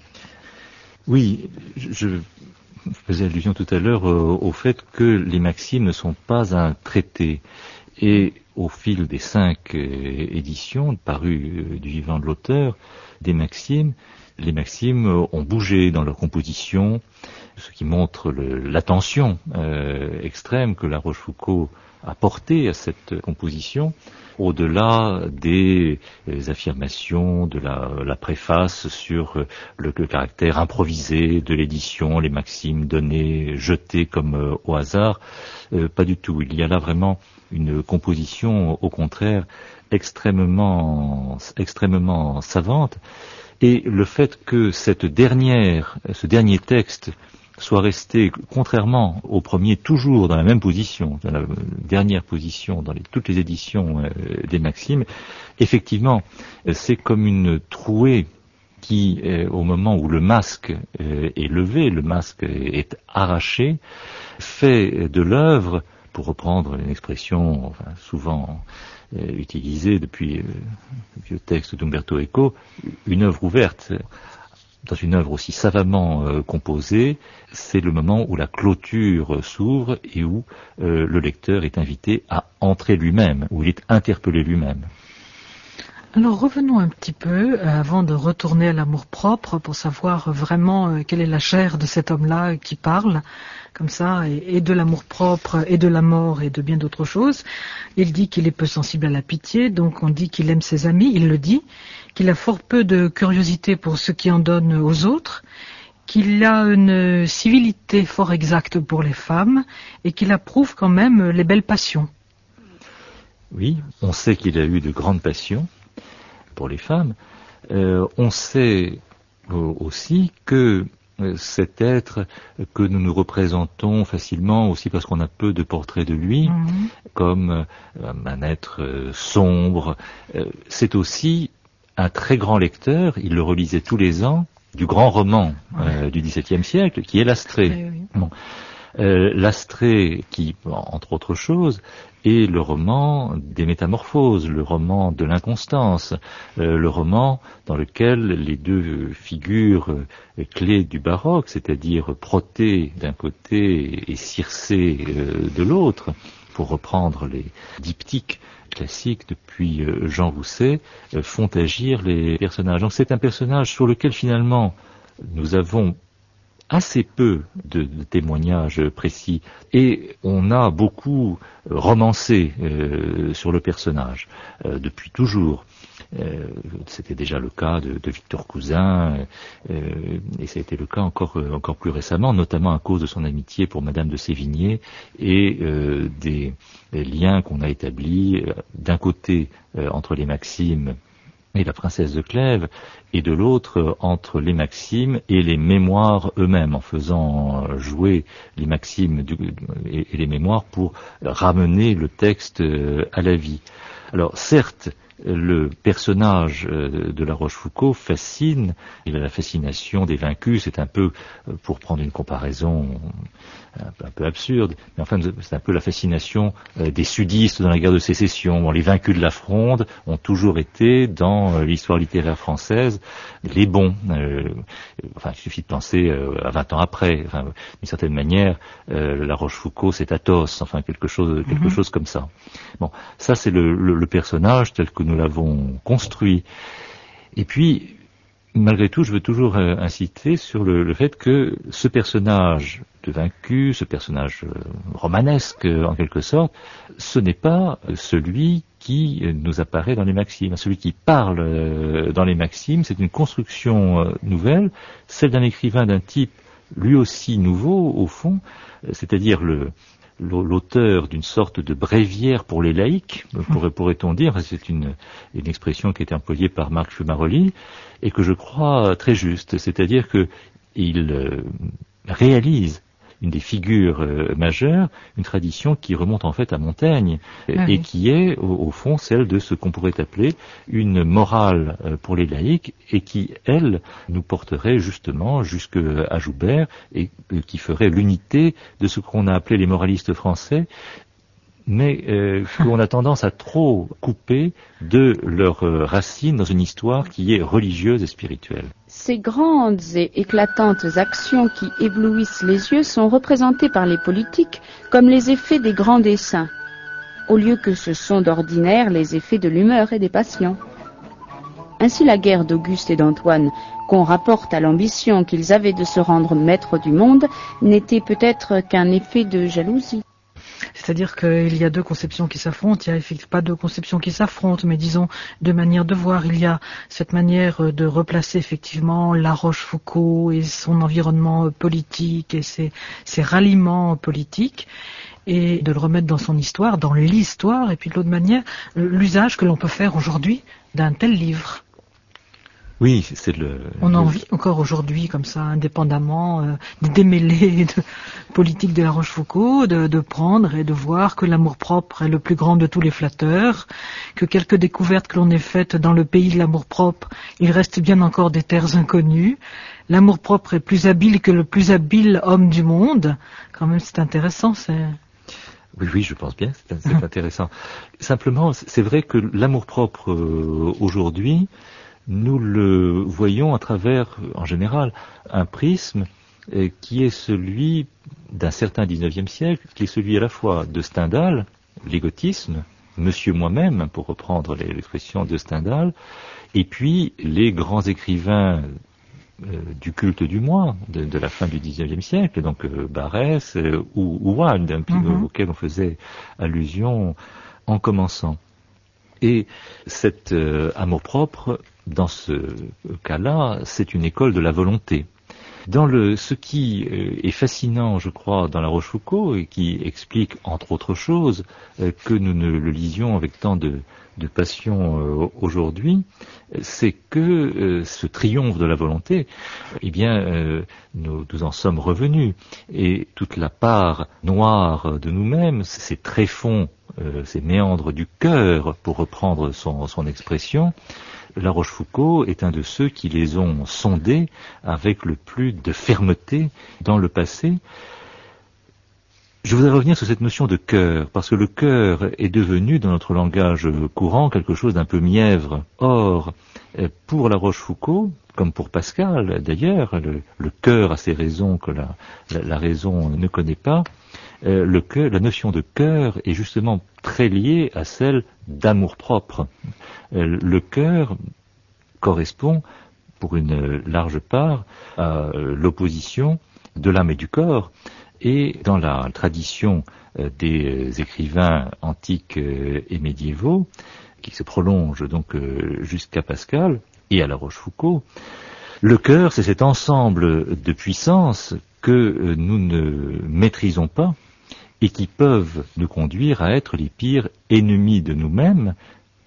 Oui, je... je faisais allusion tout à l'heure euh, au fait que les maximes ne sont pas un traité. Et au fil des cinq euh, éditions parues euh, du vivant de l'auteur, des maximes, les maximes euh, ont bougé dans leur composition, ce qui montre le, l'attention euh, extrême que La Rochefoucauld a portée à cette composition, au-delà des affirmations de la, la préface sur le, le caractère improvisé de l'édition, les maximes données, jetées comme euh, au hasard. Euh, pas du tout. Il y a là vraiment une composition, au contraire, extrêmement, extrêmement savante. Et le fait que cette dernière, ce dernier texte soit resté, contrairement au premier, toujours dans la même position, dans la dernière position dans les, toutes les éditions euh, des Maximes, effectivement, c'est comme une trouée qui, euh, au moment où le masque euh, est levé, le masque est arraché, fait de l'œuvre, pour reprendre une expression enfin, souvent euh, utilisée depuis euh, le vieux texte d'Umberto Eco, une œuvre ouverte. Dans une œuvre aussi savamment euh, composée, c'est le moment où la clôture s'ouvre et où euh, le lecteur est invité à entrer lui-même, où il est interpellé lui-même. Alors revenons un petit peu, euh, avant de retourner à l'amour-propre, pour savoir vraiment euh, quelle est la chair de cet homme-là qui parle, comme ça, et, et de l'amour-propre, et de la mort, et de bien d'autres choses. Il dit qu'il est peu sensible à la pitié, donc on dit qu'il aime ses amis, il le dit, qu'il a fort peu de curiosité pour ce qui en donne aux autres, qu'il a une civilité fort exacte pour les femmes, et qu'il approuve quand même les belles passions. Oui, on sait qu'il a eu de grandes passions pour les femmes. Euh, on sait euh, aussi que euh, cet être que nous nous représentons facilement, aussi parce qu'on a peu de portraits de lui, mmh. comme euh, un être euh, sombre, euh, c'est aussi un très grand lecteur, il le relisait tous les ans, du grand roman euh, du dix-septième siècle, qui est l'Astrée. Oui. Bon. Euh, L'Astrée, qui, entre autres choses, est le roman des métamorphoses, le roman de l'inconstance, euh, le roman dans lequel les deux figures euh, clés du baroque, c'est-à-dire Protée d'un côté et Circé euh, de l'autre, pour reprendre les diptyques classiques depuis euh, Jean Rousset, euh, font agir les personnages. Donc c'est un personnage sur lequel finalement nous avons assez peu de, de témoignages précis et on a beaucoup romancé euh, sur le personnage euh, depuis toujours. Euh, c'était déjà le cas de, de Victor Cousin euh, et ça a été le cas encore, euh, encore plus récemment, notamment à cause de son amitié pour Madame de Sévigné et euh, des, des liens qu'on a établis euh, d'un côté euh, entre les maximes et la princesse de Clèves, et de l'autre entre les maximes et les mémoires eux-mêmes, en faisant jouer les maximes du, et, et les mémoires pour ramener le texte à la vie. Alors certes, le personnage de La Rochefoucauld fascine, il a la fascination des vaincus, c'est un peu, pour prendre une comparaison un peu absurde, mais enfin c'est un peu la fascination des sudistes dans la guerre de sécession. Bon, les vaincus de la Fronde ont toujours été, dans l'histoire littéraire française, les bons. Euh, enfin, il suffit de penser euh, à vingt ans après. Enfin, d'une certaine manière, euh, La Rochefoucauld, c'est Athos, enfin quelque chose, quelque mm-hmm. chose comme ça. Bon, ça c'est le, le, le personnage tel que nous l'avons construit. Et puis, malgré tout, je veux toujours euh, insister sur le, le fait que ce personnage de vaincu, ce personnage euh, romanesque euh, en quelque sorte, ce n'est pas celui qui euh, nous apparaît dans les maximes. Celui qui parle euh, dans les maximes, c'est une construction euh, nouvelle, celle d'un écrivain d'un type lui aussi nouveau au fond, euh, c'est-à-dire le l'auteur d'une sorte de bréviaire pour les laïcs, pourrait-on dire, c'est une, une expression qui a été employée par Marc Fumaroli, et que je crois très juste, c'est-à-dire qu'il euh, réalise une des figures euh, majeures, une tradition qui remonte en fait à Montaigne, ah et oui. qui est au, au fond celle de ce qu'on pourrait appeler une morale euh, pour les laïcs, et qui, elle, nous porterait justement jusqu'à Joubert, et euh, qui ferait l'unité de ce qu'on a appelé les moralistes français, mais euh, qu'on a tendance à trop couper de leurs euh, racines dans une histoire qui est religieuse et spirituelle. Ces grandes et éclatantes actions qui éblouissent les yeux sont représentées par les politiques comme les effets des grands desseins, au lieu que ce sont d'ordinaire les effets de l'humeur et des passions. Ainsi la guerre d'Auguste et d'Antoine, qu'on rapporte à l'ambition qu'ils avaient de se rendre maîtres du monde, n'était peut-être qu'un effet de jalousie. C'est-à-dire qu'il y a deux conceptions qui s'affrontent, il n'y a effectivement pas deux conceptions qui s'affrontent, mais disons deux manières de voir. Il y a cette manière de replacer effectivement La Rochefoucauld et son environnement politique et ses, ses ralliements politiques, et de le remettre dans son histoire, dans l'histoire, et puis de l'autre manière, l'usage que l'on peut faire aujourd'hui d'un tel livre. Oui, c'est le... On en vit encore aujourd'hui, comme ça, indépendamment euh, des démêlés de politique de La Rochefoucauld, de, de prendre et de voir que l'amour-propre est le plus grand de tous les flatteurs, que quelques découvertes que l'on ait faites dans le pays de l'amour-propre, il reste bien encore des terres inconnues. L'amour-propre est plus habile que le plus habile homme du monde. Quand même, c'est intéressant, c'est... Oui, oui, je pense bien, c'est, c'est intéressant. Simplement, c'est vrai que l'amour-propre euh, aujourd'hui, nous le voyons à travers, en général, un prisme euh, qui est celui d'un certain dix-neuvième siècle, qui est celui à la fois de Stendhal, l'égotisme, Monsieur moi-même, pour reprendre l'expression de Stendhal, et puis les grands écrivains euh, du culte du moi, de, de la fin du dix-neuvième siècle, donc euh, Barrès euh, ou, ou Wilde, hein, mm-hmm. auquel on faisait allusion en commençant. Et cet euh, amour-propre, dans ce cas-là, c'est une école de la volonté. Dans le, ce qui euh, est fascinant, je crois, dans La Rochefoucauld, et qui explique, entre autres choses, euh, que nous ne le lisions avec tant de, de passion euh, aujourd'hui, c'est que euh, ce triomphe de la volonté, eh bien, euh, nous, nous en sommes revenus. Et toute la part noire de nous-mêmes, ces tréfonds, euh, ces méandres du cœur, pour reprendre son, son expression, La Rochefoucauld est un de ceux qui les ont sondés avec le plus de fermeté dans le passé. Je voudrais revenir sur cette notion de cœur, parce que le cœur est devenu, dans notre langage courant, quelque chose d'un peu mièvre. Or, pour La Rochefoucauld, comme pour Pascal d'ailleurs, le, le cœur a ses raisons que la, la, la raison ne connaît pas, euh, le cœur, la notion de cœur est justement très liée à celle d'amour-propre. Euh, le cœur correspond, pour une large part, à l'opposition de l'âme et du corps. Et dans la tradition euh, des écrivains antiques euh, et médiévaux, qui se prolonge donc euh, jusqu'à Pascal et à La Rochefoucauld, le cœur, c'est cet ensemble de puissances que euh, nous ne maîtrisons pas, et qui peuvent nous conduire à être les pires ennemis de nous-mêmes,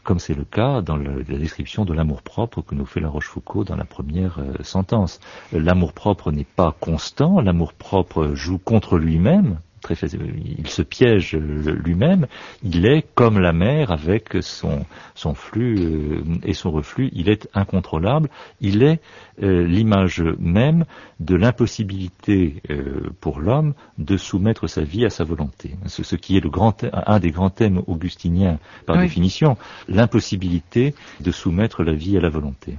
comme c'est le cas dans le, la description de l'amour-propre que nous fait La Rochefoucauld dans la première euh, sentence. L'amour-propre n'est pas constant, l'amour-propre joue contre lui-même, très, il se piège lui-même, il est comme la mer avec son, son flux euh, et son reflux, il est incontrôlable, il est euh, l'image même de l'impossibilité euh, pour l'homme de soumettre sa vie à sa volonté. Ce, ce qui est le grand, un des grands thèmes augustiniens par oui. définition, l'impossibilité de soumettre la vie à la volonté.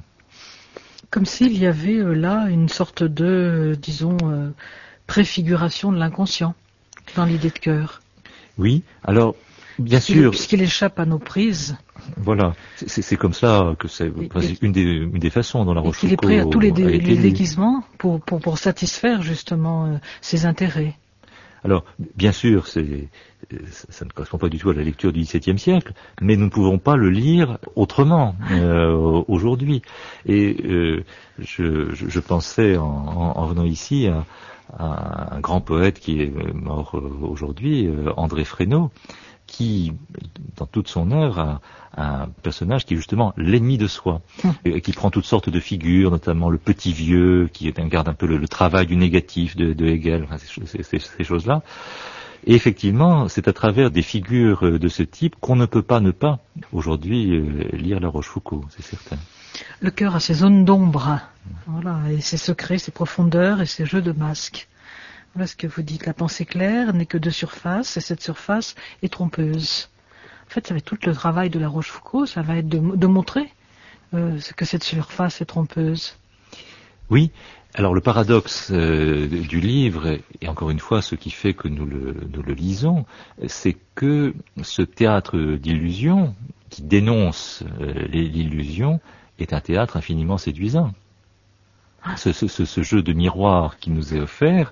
Comme s'il y avait euh, là une sorte de, euh, disons, euh, préfiguration de l'inconscient dans l'idée de cœur. Oui, alors, bien puisqu'il, sûr... Puisqu'il échappe à nos prises. Voilà, c'est, c'est comme ça que c'est, et, c'est une, des, une des façons dont La Rochefoucauld... Il est prêt à tous les, dé, les déguisements pour, pour, pour satisfaire justement euh, ses intérêts. Alors, bien sûr, c'est, ça ne correspond pas du tout à la lecture du dix-septième siècle, mais nous ne pouvons pas le lire autrement euh, aujourd'hui. Et euh, je, je, je pensais, en, en, en venant ici, à, à un grand poète qui est mort aujourd'hui, André Fresnaud, qui, dans toute son œuvre, a un personnage qui est justement l'ennemi de soi, et qui prend toutes sortes de figures, notamment le petit vieux, qui garde un peu le, le travail du négatif de, de Hegel, enfin, ces, ces, ces choses-là. Et effectivement, c'est à travers des figures de ce type qu'on ne peut pas ne pas, aujourd'hui, euh, lire La Rochefoucauld, c'est certain. Le cœur a ses zones d'ombre, voilà, et ses secrets, ses profondeurs et ses jeux de masques. Voilà ce que vous dites. La pensée claire n'est que de surface, et cette surface est trompeuse. En fait, ça va être tout le travail de La Rochefoucauld, ça va être de, de montrer euh, que cette surface est trompeuse. Oui. Alors le paradoxe euh, du livre, et encore une fois ce qui fait que nous le, nous le lisons, c'est que ce théâtre d'illusion, qui dénonce euh, l'illusion, est un théâtre infiniment séduisant. Ce, ce, ce jeu de miroir qui nous est offert,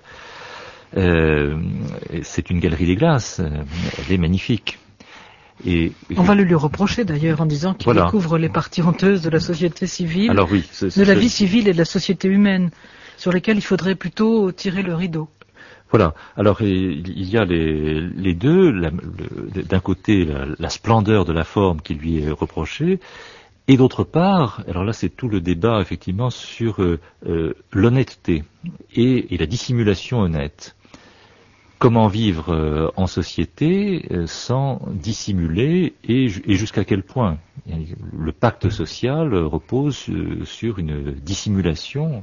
euh, c'est une galerie des glaces, elle est magnifique. Et, on va le lui reprocher d'ailleurs en disant qu'il voilà. découvre les parties honteuses de la société civile, Alors, oui, c'est, c'est, de la vie civile et de la société humaine, sur lesquelles il faudrait plutôt tirer le rideau. Voilà. Alors il y a les, les deux. La, le, d'un côté, la, la splendeur de la forme qui lui est reprochée, et d'autre part, alors là c'est tout le débat effectivement sur euh, euh, l'honnêteté et, et la dissimulation honnête. Comment vivre euh, en société euh, sans dissimuler et, et jusqu'à quel point? Le pacte social euh, repose euh, sur une dissimulation.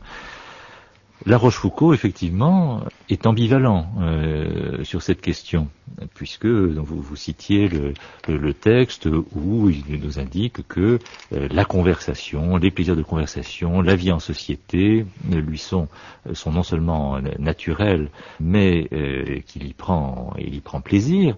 La Rochefoucauld, effectivement, est ambivalent euh, sur cette question, puisque donc, vous, vous citiez le, le, le texte où il nous indique que euh, la conversation, les plaisirs de conversation, la vie en société euh, lui sont, sont non seulement naturels, mais euh, qu'il y prend, il y prend plaisir.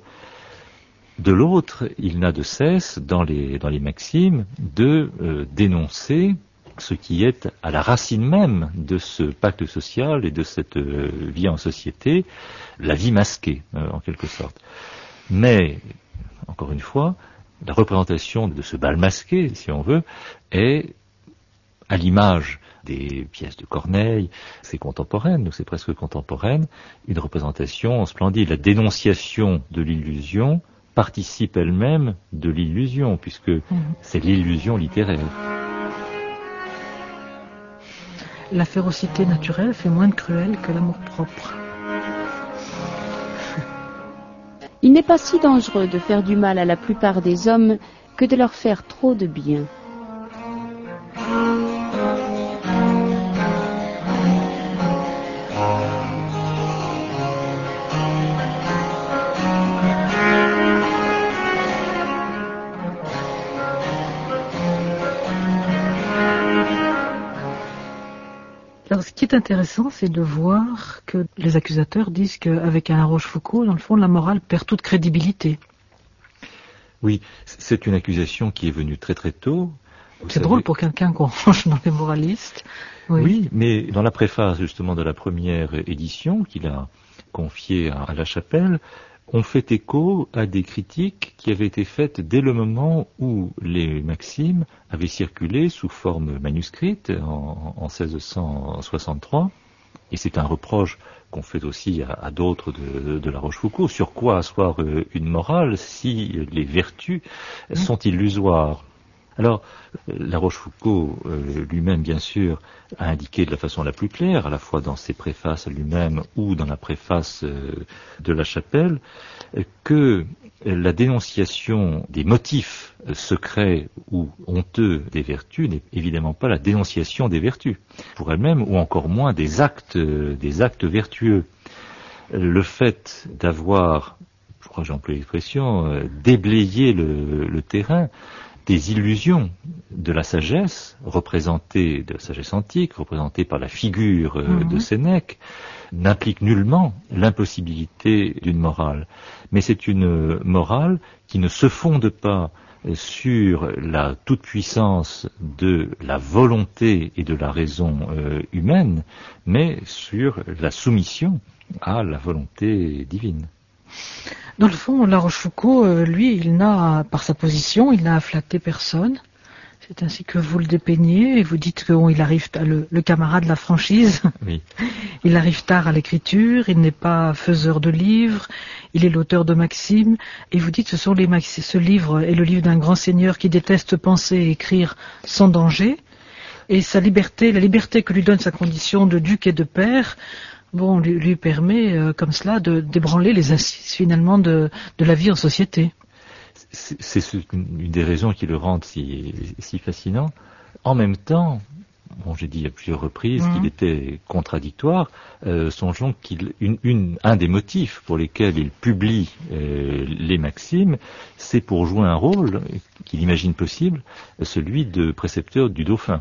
De l'autre, il n'a de cesse, dans les, dans les maximes, de euh, dénoncer ce qui est à la racine même de ce pacte social et de cette euh, vie en société, la vie masquée, euh, en quelque sorte. Mais, encore une fois, la représentation de ce bal masqué, si on veut, est à l'image des pièces de Corneille, c'est contemporaine, c'est presque contemporaine, une représentation splendide. La dénonciation de l'illusion participe elle-même de l'illusion, puisque mmh. c'est l'illusion littéraire. La férocité naturelle fait moins de cruel que l'amour-propre. Il n'est pas si dangereux de faire du mal à la plupart des hommes que de leur faire trop de bien. Alors, ce qui est intéressant, c'est de voir que les accusateurs disent qu'avec Alain Rochefoucauld, dans le fond, la morale perd toute crédibilité. Oui, c'est une accusation qui est venue très très tôt. Vous c'est savez... drôle pour quelqu'un qu'on range dans les moralistes. Oui. oui, mais dans la préface justement de la première édition qu'il a confiée à, à La Chapelle, on fait écho à des critiques qui avaient été faites dès le moment où les maximes avaient circulé sous forme manuscrite en, en seize cent soixante-trois Et c'est un reproche qu'on fait aussi à, à d'autres de, de La Rochefoucauld. Sur quoi asseoir une morale si les vertus sont illusoires ? Alors, La Rochefoucauld euh, lui-même, bien sûr, a indiqué de la façon la plus claire, à la fois dans ses préfaces lui-même ou dans la préface euh, de La Chapelle, euh, que la dénonciation des motifs secrets ou honteux des vertus n'est évidemment pas la dénonciation des vertus pour elle-même, ou encore moins des actes, euh, des actes vertueux. Le fait d'avoir, je crois que j'ai employé l'expression, euh, déblayé le, le terrain des illusions de la sagesse, représentée, de la sagesse antique, représentée par la figure euh, mmh. de Sénèque, n'implique nullement l'impossibilité d'une morale. Mais c'est une morale qui ne se fonde pas sur la toute-puissance de la volonté et de la raison euh, humaine, mais sur la soumission à la volonté divine. Dans le fond, La Rochefoucauld, lui, il n'a, par sa position, il n'a à flatter personne. C'est ainsi que vous le dépeignez et vous dites qu'il arrive, le, le camarade de la franchise, oui. Il arrive tard à l'écriture, il n'est pas faiseur de livres, il est l'auteur de maximes, et vous dites que ce, sont les maxi- ce livre est le livre d'un grand seigneur qui déteste penser et écrire sans danger, et sa liberté, la liberté que lui donne sa condition de duc et de père, bon, lui, lui permet euh, comme cela de d'ébranler les assises finalement de, de la vie en société. C'est, c'est une des raisons qui le rendent si, si fascinant. En même temps, bon, j'ai dit à plusieurs reprises mmh. qu'il était contradictoire. Euh, songeons qu'il, une, une, un des motifs pour lesquels il publie euh, les maximes, c'est pour jouer un rôle qu'il imagine possible, celui de précepteur du dauphin.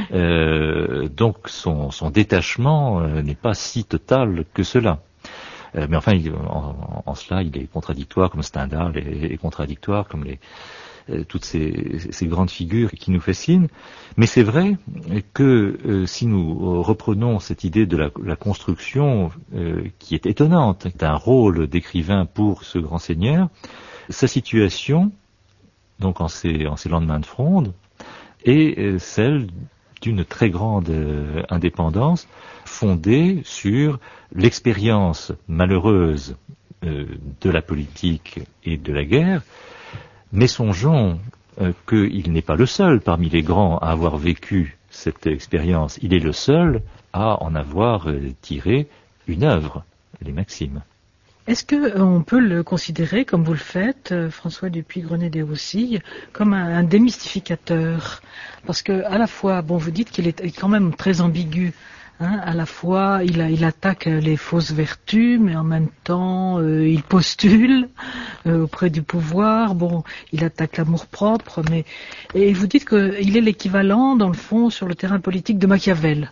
Euh, donc son, son détachement euh, n'est pas si total que cela. Euh, mais enfin, il, en, en cela, il est contradictoire comme Stendhal est, est contradictoire comme les euh, toutes ces, ces grandes figures qui nous fascinent. Mais c'est vrai que euh, si nous reprenons cette idée de la, la construction euh, qui est étonnante d'un rôle d'écrivain pour ce grand seigneur, sa situation, donc en ces, en ces lendemains de fronde, est euh, celle d'une très grande euh, indépendance fondée sur l'expérience malheureuse euh, de la politique et de la guerre, mais songeons euh, qu'il n'est pas le seul parmi les grands à avoir vécu cette expérience, il est le seul à en avoir euh, tiré une œuvre, les maximes. Est-ce qu'on peut le considérer, comme vous le faites, François Dupuy-Grenet des Roussilles, comme un, un démystificateur ? Parce que à la fois, bon, vous dites qu'il est quand même très ambigu. Hein, à la fois, il, a, il attaque les fausses vertus, mais en même temps, euh, il postule euh, auprès du pouvoir. Bon, il attaque l'amour-propre, mais et vous dites qu'il est l'équivalent, dans le fond, sur le terrain politique de Machiavel.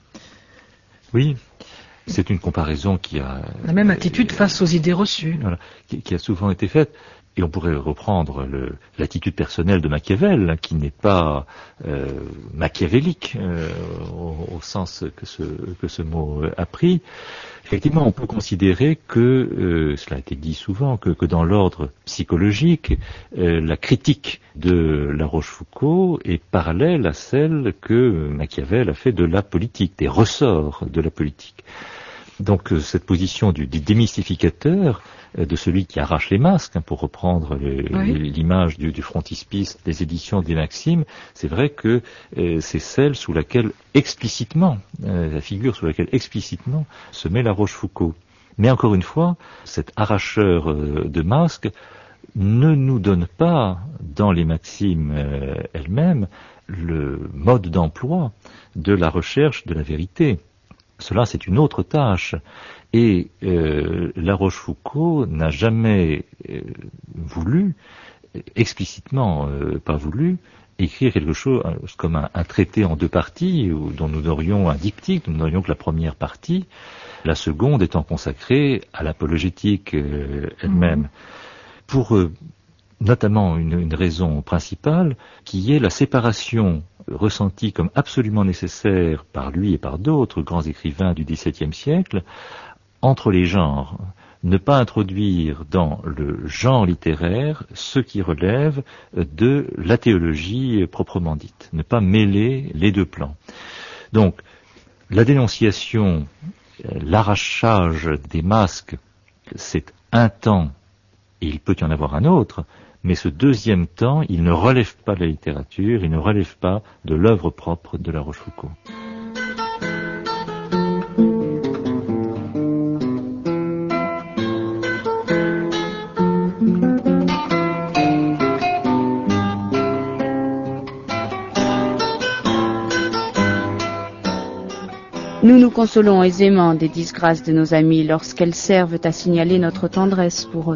Oui. C'est une comparaison qui a... La même attitude euh, face aux idées reçues. Voilà, qui, qui a souvent été faite. Et on pourrait reprendre le, l'attitude personnelle de Machiavel, hein, qui n'est pas euh, machiavélique, euh, au, au sens que ce, que ce mot a pris. Effectivement, on peut considérer que, euh, cela a été dit souvent, que, que dans l'ordre psychologique, euh, la critique de La Rochefoucauld est parallèle à celle que Machiavel a fait de la politique, des ressorts de la politique. Donc cette position du, du démystificateur, de celui qui arrache les masques, hein, pour reprendre le, oui. l'image du, du frontispice des éditions des Maximes, c'est vrai que euh, c'est celle sous laquelle explicitement, euh, la figure sous laquelle explicitement se met La Rochefoucauld. Mais encore une fois, cet arracheur euh, de masques ne nous donne pas, dans les Maximes euh, elles-mêmes, le mode d'emploi de la recherche de la vérité. Cela, c'est une autre tâche. Et euh, La Rochefoucauld n'a jamais euh, voulu, explicitement euh, pas voulu, écrire quelque chose comme un, un traité en deux parties, où, dont nous aurions un diptyque, nous n'aurions que la première partie, la seconde étant consacrée à l'apologétique euh, elle-même. Mmh. Pour euh, notamment une, une raison principale, qui est la séparation ressentie comme absolument nécessaire par lui et par d'autres grands écrivains du dix-septième siècle, entre les genres, ne pas introduire dans le genre littéraire ce qui relève de la théologie proprement dite, ne pas mêler les deux plans. Donc, la dénonciation l'arrachage des masques, c'est un temps, et il peut y en avoir un autre, mais ce deuxième temps, il ne relève pas de la littérature, il ne relève pas de l'œuvre propre de La Rochefoucauld. Nous nous consolons aisément des disgrâces de nos amis lorsqu'elles servent à signaler notre tendresse pour eux.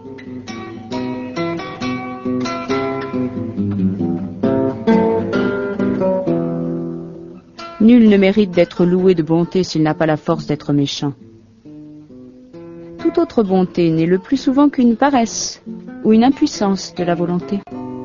Nul ne mérite d'être loué de bonté s'il n'a pas la force d'être méchant. Toute autre bonté n'est le plus souvent qu'une paresse ou une impuissance de la volonté.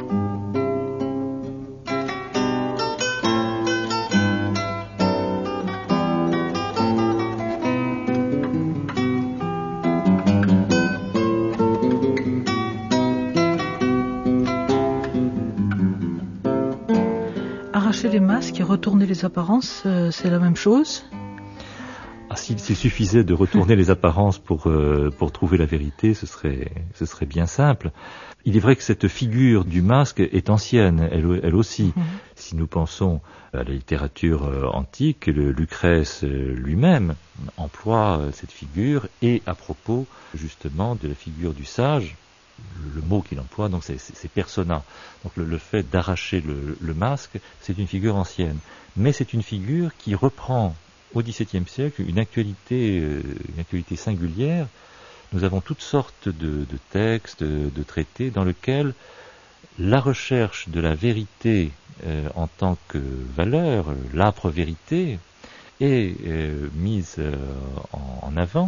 Arracher les masques et retourner les apparences, euh, c'est la même chose? Ah, s'il suffisait de retourner les apparences pour, euh, pour trouver la vérité, ce serait, ce serait bien simple. Il est vrai que cette figure du masque est ancienne, elle, elle aussi. Mmh. Si nous pensons à la littérature euh, antique, le Lucrèce euh, lui-même emploie euh, cette figure, et à propos justement de la figure du sage, le mot qu'il emploie, donc c'est, c'est, c'est persona. Donc le, le fait d'arracher le, le masque, c'est une figure ancienne. Mais c'est une figure qui reprend au XVIIe siècle une actualité, euh, une actualité singulière. Nous avons toutes sortes de, de textes, de, de traités dans lesquels la recherche de la vérité euh, en tant que valeur, l'âpre vérité, est euh, mise euh, en, en avant.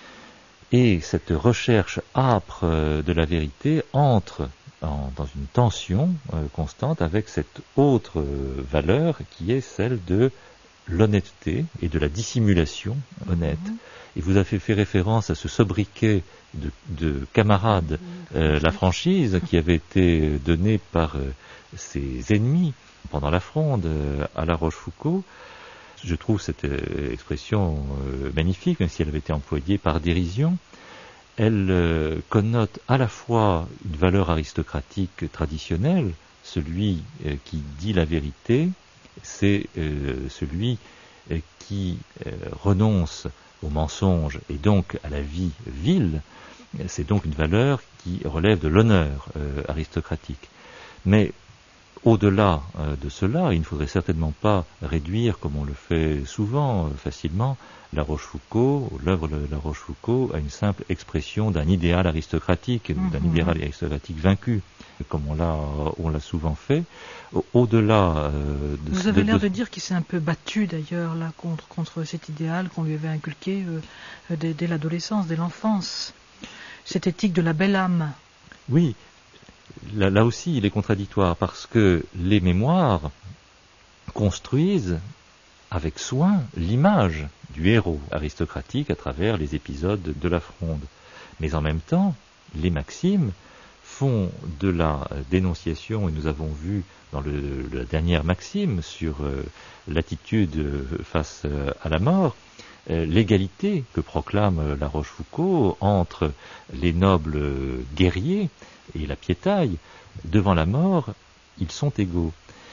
Et cette recherche âpre de la vérité entre en, dans une tension euh, constante avec cette autre euh, valeur qui est celle de l'honnêteté et de la dissimulation honnête. Mmh. Et vous avez fait référence à ce sobriquet de, de camarade, euh, la franchise, qui avait été donné par euh, ses ennemis pendant la Fronde euh, à La Rochefoucauld. Je trouve cette euh, expression euh, magnifique, même si elle avait été employée par dérision. Elle euh, connote à la fois une valeur aristocratique traditionnelle, celui euh, qui dit la vérité, c'est euh, celui euh, qui euh, renonce au mensonge et donc à la vie vile, c'est donc une valeur qui relève de l'honneur euh, aristocratique. Mais au-delà euh, de cela, il ne faudrait certainement pas réduire, comme on le fait souvent, euh, facilement, La Rochefoucauld, l'œuvre de La Rochefoucauld, à une simple expression d'un idéal aristocratique, mmh. d'un idéal aristocratique vaincu, comme on l'a, on l'a souvent fait. Au-delà euh, de... Vous avez de, l'air de... de dire qu'il s'est un peu battu, d'ailleurs, là, contre, contre cet idéal qu'on lui avait inculqué euh, dès, dès l'adolescence, dès l'enfance. Cette éthique de la belle âme. Oui. Là, là aussi, il est contradictoire parce que les mémoires construisent avec soin l'image du héros aristocratique à travers les épisodes de la Fronde. Mais en même temps, les maximes font de la dénonciation, et nous avons vu dans le, la dernière maxime sur euh, l'attitude face euh, à la mort, euh, l'égalité que proclame La Rochefoucauld entre les nobles guerriers et la piétaille. Devant la mort, ils sont égaux.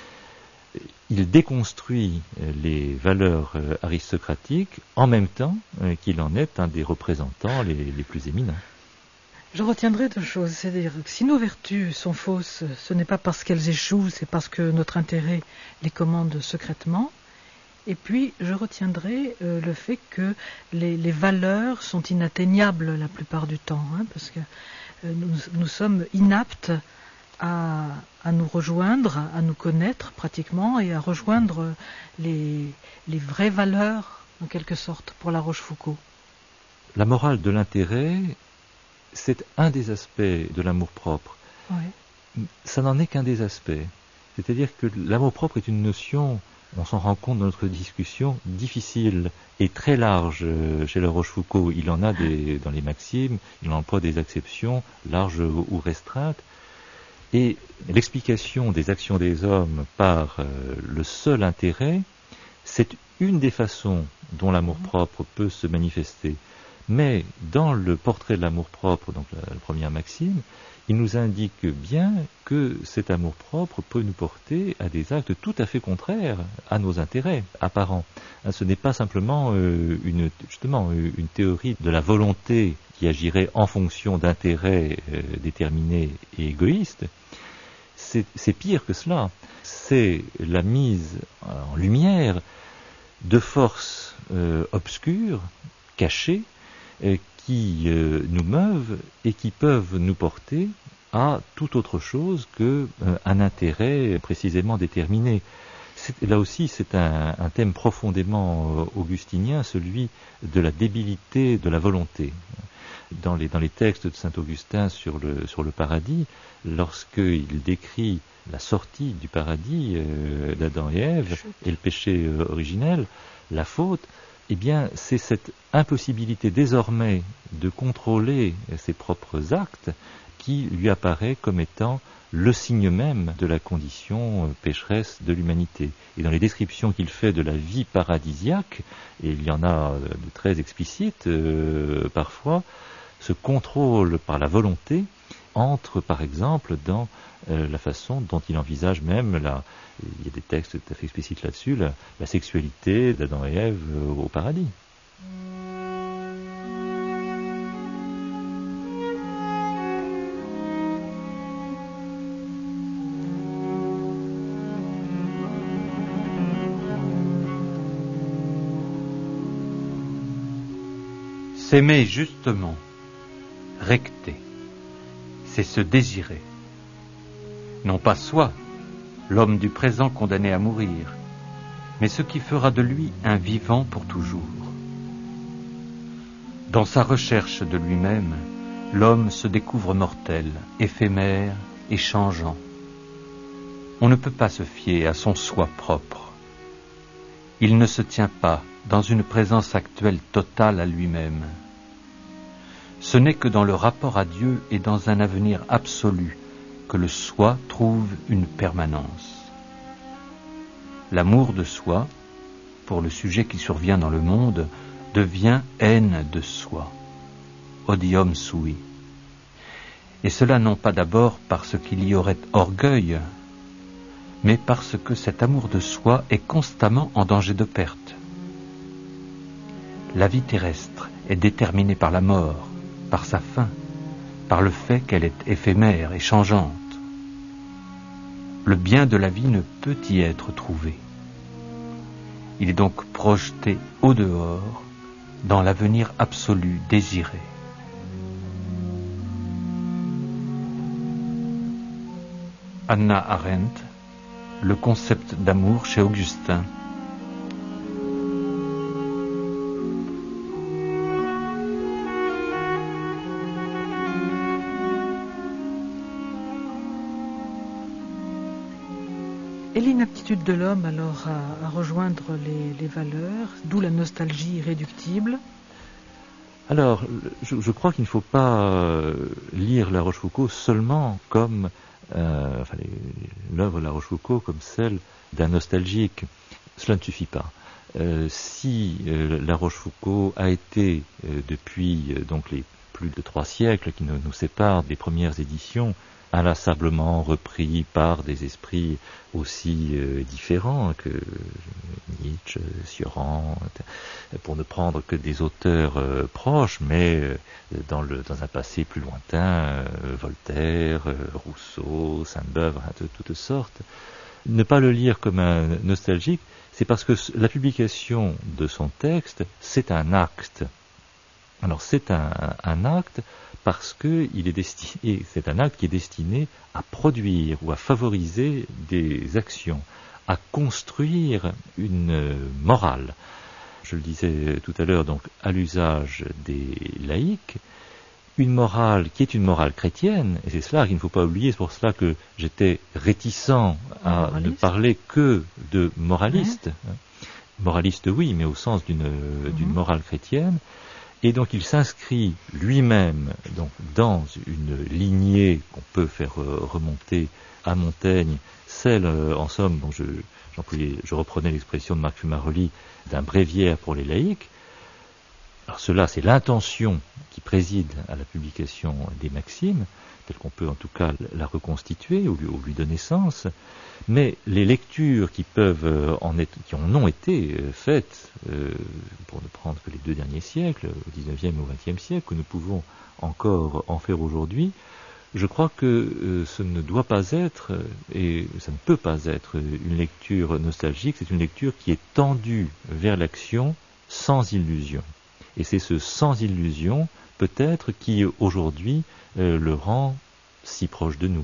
Il déconstruit les valeurs aristocratiques en même temps qu'il en est un des représentants les, les plus éminents. Je retiendrai deux choses, c'est-à-dire que si nos vertus sont fausses, ce n'est pas parce qu'elles échouent, c'est parce que notre intérêt les commande secrètement. Et puis, je retiendrai euh, le fait que les, les valeurs sont inatteignables la plupart du temps, hein, parce que euh, nous, nous sommes inaptes à, à nous rejoindre, à nous connaître pratiquement, et à rejoindre les, les vraies valeurs, en quelque sorte, pour La Rochefoucauld. La morale de l'intérêt, c'est un des aspects de l'amour-propre. Oui. Ça n'en est qu'un des aspects. C'est-à-dire que l'amour-propre est une notion, on s'en rend compte dans notre discussion, difficile et très large chez La Rochefoucauld. Il en a des, dans les maximes, il emploie des acceptions larges ou restreintes. Et l'explication des actions des hommes par euh, le seul intérêt, c'est une des façons dont l'amour-propre peut se manifester. Mais dans le portrait de l'amour-propre, donc la, la première maxime, il nous indique bien que cet amour-propre peut nous porter à des actes tout à fait contraires à nos intérêts apparents. Ce n'est pas simplement euh, une, justement, une théorie de la volonté qui agirait en fonction d'intérêts euh, déterminés et égoïstes. C'est, c'est pire que cela. C'est la mise en lumière de forces euh, obscures, cachées, euh, qui euh, nous meuvent et qui peuvent nous porter à tout autre chose que euh, un intérêt précisément déterminé. C'est, là aussi, c'est un, un thème profondément euh, augustinien, celui de la débilité de la volonté. Dans les, dans les textes de saint Augustin sur le, sur le paradis, lorsqu'il décrit la sortie du paradis euh, d'Adam et Ève et le péché euh, originel, la faute, eh bien, c'est cette impossibilité désormais de contrôler ses propres actes qui lui apparaît comme étant le signe même de la condition pécheresse de l'humanité. Et dans les descriptions qu'il fait de la vie paradisiaque, et il y en a de très explicites euh, parfois, ce contrôle par la volonté entre, par exemple, dans euh, la façon dont il envisage même, la, il y a des textes tout à fait explicites là-dessus, la, la sexualité d'Adam et Ève euh, au paradis. S'aimer justement, recter, c'est se désirer. Non pas soi, l'homme du présent condamné à mourir, mais ce qui fera de lui un vivant pour toujours. Dans sa recherche de lui-même, l'homme se découvre mortel, éphémère et changeant. On ne peut pas se fier à son soi propre. Il ne se tient pas dans une présence actuelle totale à lui-même. Ce n'est que dans le rapport à Dieu et dans un avenir absolu que le soi trouve une permanence. L'amour de soi, pour le sujet qui survient dans le monde, devient haine de soi, odium sui. Et cela non pas d'abord parce qu'il y aurait orgueil, mais parce que cet amour de soi est constamment en danger de perte. La vie terrestre est déterminée par la mort, par sa fin, par le fait qu'elle est éphémère et changeante. Le bien de la vie ne peut y être trouvé. Il est donc projeté au dehors, dans l'avenir absolu désiré. Hannah Arendt, le concept d'amour chez Augustin. Et l'inaptitude de l'homme alors à, à rejoindre les, les valeurs, d'où la nostalgie irréductible. Alors, je, je crois qu'il ne faut pas euh, lire La Rochefoucauld seulement comme euh, enfin, les, l'œuvre de La Rochefoucauld comme celle d'un nostalgique. Cela ne suffit pas. Euh, si euh, La Rochefoucauld a été euh, depuis euh, donc les plus de trois siècles qui nous, nous séparent des premières éditions, inlassablement repris par des esprits aussi euh, différents que Nietzsche, Sioran, pour ne prendre que des auteurs euh, proches, mais euh, dans, le, dans un passé plus lointain, euh, Voltaire, euh, Rousseau, Sainte-Beuve, hein, de toutes sortes. Ne pas le lire comme un nostalgique, c'est parce que la publication de son texte, c'est un acte. Alors c'est un, un acte parce que il est destiné, c'est un acte qui est destiné à produire ou à favoriser des actions, à construire une morale. Je le disais tout à l'heure, donc à l'usage des laïcs, une morale qui est une morale chrétienne, et c'est cela qu'il ne faut pas oublier, c'est pour cela que j'étais réticent à ne parler que de moraliste. Ouais. Moraliste, oui, mais au sens d'une, mmh. d'une morale chrétienne. Et donc il s'inscrit lui-même donc, dans une lignée qu'on peut faire remonter à Montaigne, celle en somme dont je, je reprenais l'expression de Marc Fumaroli d'un bréviaire pour les laïcs. Alors cela, c'est l'intention qui préside à la publication des maximes, telle qu'on peut en tout cas la reconstituer ou lui, ou lui donner sens, mais les lectures qui peuvent en être, qui en ont été faites, euh, pour ne prendre que les deux derniers siècles, au dix-neuvième et au vingtième siècle, que nous pouvons encore en faire aujourd'hui, je crois que euh, ce ne doit pas être, et ça ne peut pas être une lecture nostalgique, c'est une lecture qui est tendue vers l'action sans illusion. Et c'est ce sans illusion, peut-être, qui aujourd'hui euh, le rend si proche de nous.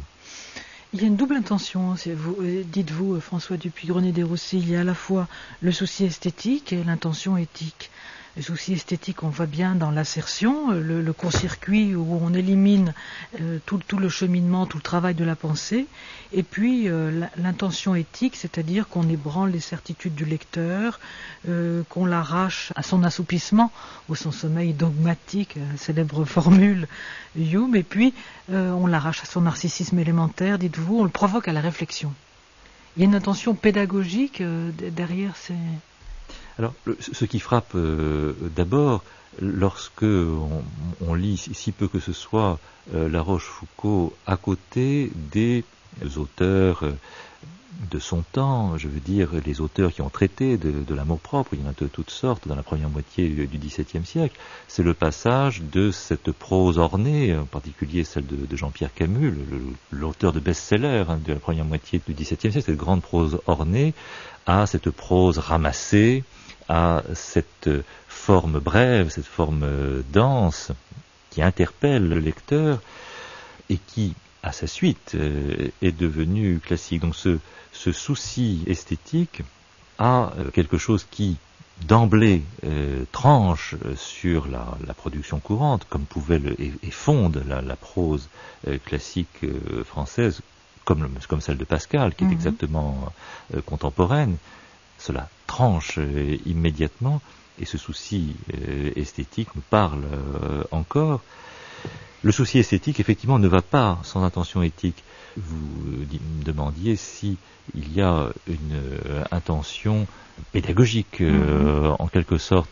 Il y a une double intention, vous, dites-vous, François Dupuy-Grenet-Desroussy, il y a à la fois le souci esthétique et l'intention éthique. Le souci esthétique, on voit bien dans l'assertion, le, le court-circuit où on élimine euh, tout, tout le cheminement, tout le travail de la pensée, et puis euh, l'intention éthique, c'est-à-dire qu'on ébranle les certitudes du lecteur, euh, qu'on l'arrache à son assoupissement, ou son sommeil dogmatique, euh, célèbre formule Hume, et puis euh, on l'arrache à son narcissisme élémentaire, dites-vous, on le provoque à la réflexion. Il y a une intention pédagogique euh, derrière ces... Alors, le, ce qui frappe euh, d'abord, lorsque on, on lit si peu que ce soit euh, La Rochefoucauld à côté des auteurs euh, de son temps, je veux dire les auteurs qui ont traité de, de l'amour-propre, il y en a de toutes sortes dans la première moitié du dix-septième siècle, c'est le passage de cette prose ornée, en particulier celle de, de Jean-Pierre Camus, le, l'auteur de best-seller hein, de la première moitié du dix-septième siècle, cette grande prose ornée, à cette prose ramassée, à cette forme brève, cette forme dense qui interpelle le lecteur et qui, à sa suite, est devenue classique. Donc ce, ce souci esthétique a quelque chose qui, d'emblée, euh, tranche sur la, la production courante, comme pouvait le, et, et fonde la, la prose euh, classique euh, française, comme, comme celle de Pascal, qui est mmh. exactement euh, contemporaine. Cela tranche euh, immédiatement, et ce souci euh, esthétique nous parle euh, encore. Le souci esthétique, effectivement, ne va pas sans intention éthique. Vous me demandiez si il y a une euh, intention pédagogique, euh, mmh. en quelque sorte.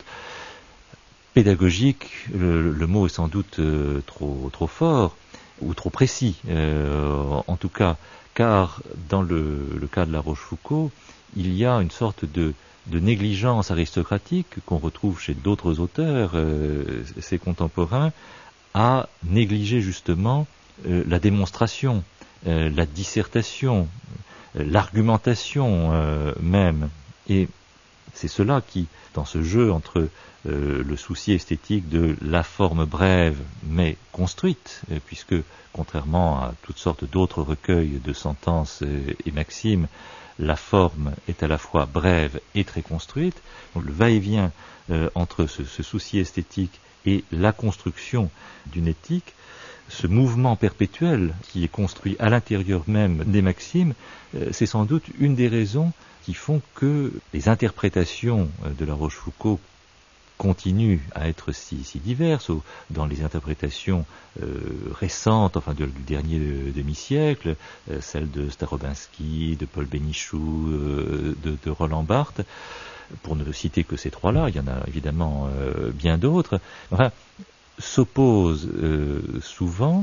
Pédagogique, le, le mot est sans doute euh, trop, trop fort, ou trop précis, euh, en tout cas, car dans le, le cas de La Rochefoucauld, il y a une sorte de, de négligence aristocratique qu'on retrouve chez d'autres auteurs, euh, ses contemporains, à négliger justement euh, la démonstration, euh, la dissertation, euh, l'argumentation euh, même. Et c'est cela qui, dans ce jeu entre euh, le souci esthétique de la forme brève mais construite, euh, puisque contrairement à toutes sortes d'autres recueils de sentences euh, et maximes, la forme est à la fois brève et très construite. Donc le va-et-vient euh, entre ce, ce souci esthétique et la construction d'une éthique, ce mouvement perpétuel qui est construit à l'intérieur même des maximes, euh, c'est sans doute une des raisons qui font que les interprétations de La Rochefoucauld continuent à être si, si diverses. Dans les interprétations euh, récentes, enfin de, du dernier demi-siècle, euh, celles de Starobinski, de Paul Bénichou, euh, de, de Roland Barthes, pour ne citer que ces trois-là, il y en a évidemment euh, bien d'autres, enfin, s'opposent euh, souvent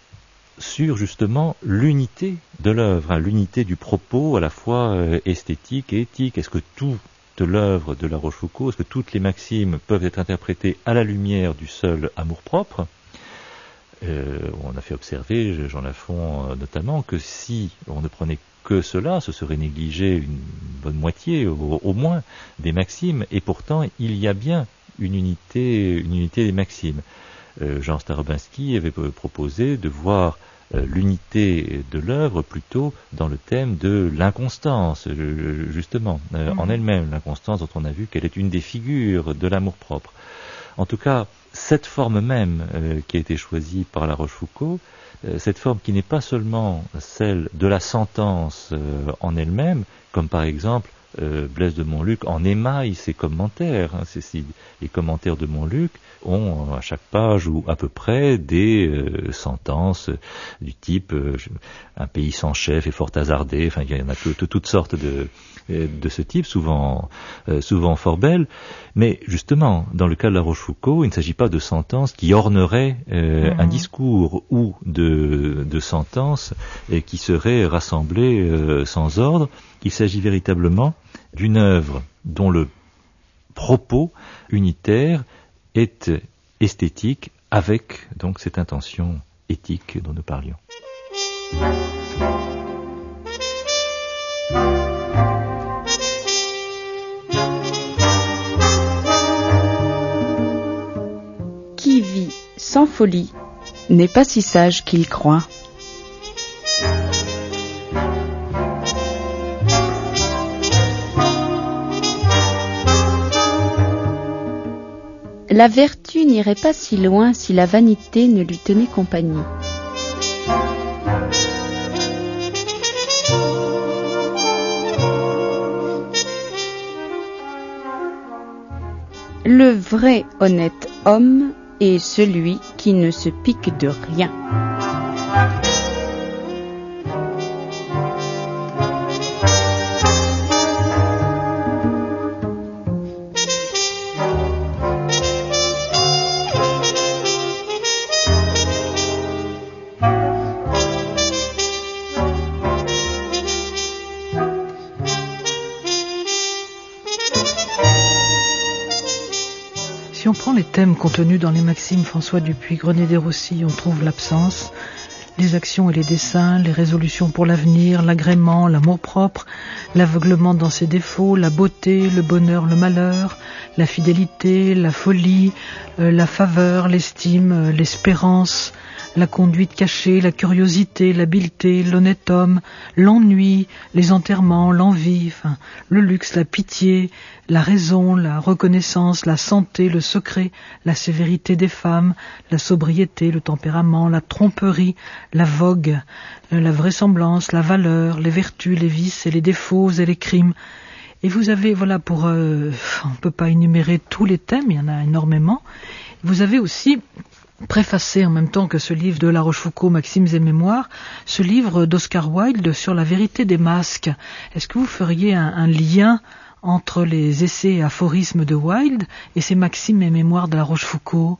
sur justement l'unité de l'œuvre, hein, l'unité du propos à la fois euh, esthétique et éthique. Est-ce que toute l'œuvre de La Rochefoucauld, est-ce que toutes les maximes peuvent être interprétées à la lumière du seul amour-propre? euh, On a fait observer, Jean Lafont euh, notamment, que si on ne prenait que cela, ce serait négliger une bonne moitié au, au moins des maximes, et pourtant il y a bien une unité, une unité des maximes. Euh, Jean Starobinski avait proposé de voir euh, l'unité de l'œuvre plutôt dans le thème de l'inconstance, justement, euh, mmh. en elle-même, l'inconstance dont on a vu qu'elle est une des figures de l'amour-propre. En tout cas, cette forme même euh, qui a été choisie par La Rochefoucauld, euh, cette forme qui n'est pas seulement celle de la sentence euh, en elle-même, comme par exemple euh, Blaise de Montluc en émaille ses commentaires. Hein. C'est, si, les commentaires de Montluc ont à chaque page ou à peu près des euh, sentences du type euh, un pays sans chef et fort hasardé. Enfin, il y en a tout, tout, toutes sortes de, de ce type, souvent, euh, souvent fort belles. Mais justement, dans le cas de La Rochefoucauld, il ne s'agit pas de sentences qui orneraient euh, mmh. un discours ou de, de sentences et qui seraient rassemblées euh, sans ordre. Il s'agit véritablement d'une œuvre dont le propos unitaire est esthétique avec donc cette intention éthique dont nous parlions. Qui vit sans folie n'est pas si sage qu'il croit. La vertu n'irait pas si loin si la vanité ne lui tenait compagnie. Le vrai honnête homme est celui qui ne se pique de rien. Si on prend les thèmes contenus dans les maximes François Dupuy, Grenet Desrossi, on trouve l'absence, les actions et les desseins, les résolutions pour l'avenir, l'agrément, l'amour-propre, l'aveuglement dans ses défauts, la beauté, le bonheur, le malheur, la fidélité, la folie, euh, la faveur, l'estime, euh, l'espérance, la conduite cachée, la curiosité, l'habileté, l'honnête homme, l'ennui, les enterrements, l'envie, enfin, le luxe, la pitié, la raison, la reconnaissance, la santé, le secret, la sévérité des femmes, la sobriété, le tempérament, la tromperie, la vogue, la vraisemblance, la valeur, les vertus, les vices et les défauts et les crimes. Et vous avez, voilà, pour, euh, on ne peut pas énumérer tous les thèmes, il y en a énormément. Vous avez aussi préfacé en même temps que ce livre de La Rochefoucauld, Maximes et Mémoires, ce livre d'Oscar Wilde sur la vérité des masques. Est-ce que vous feriez un, un lien entre les essais et aphorismes de Wilde et ces Maximes et Mémoires de La Rochefoucauld?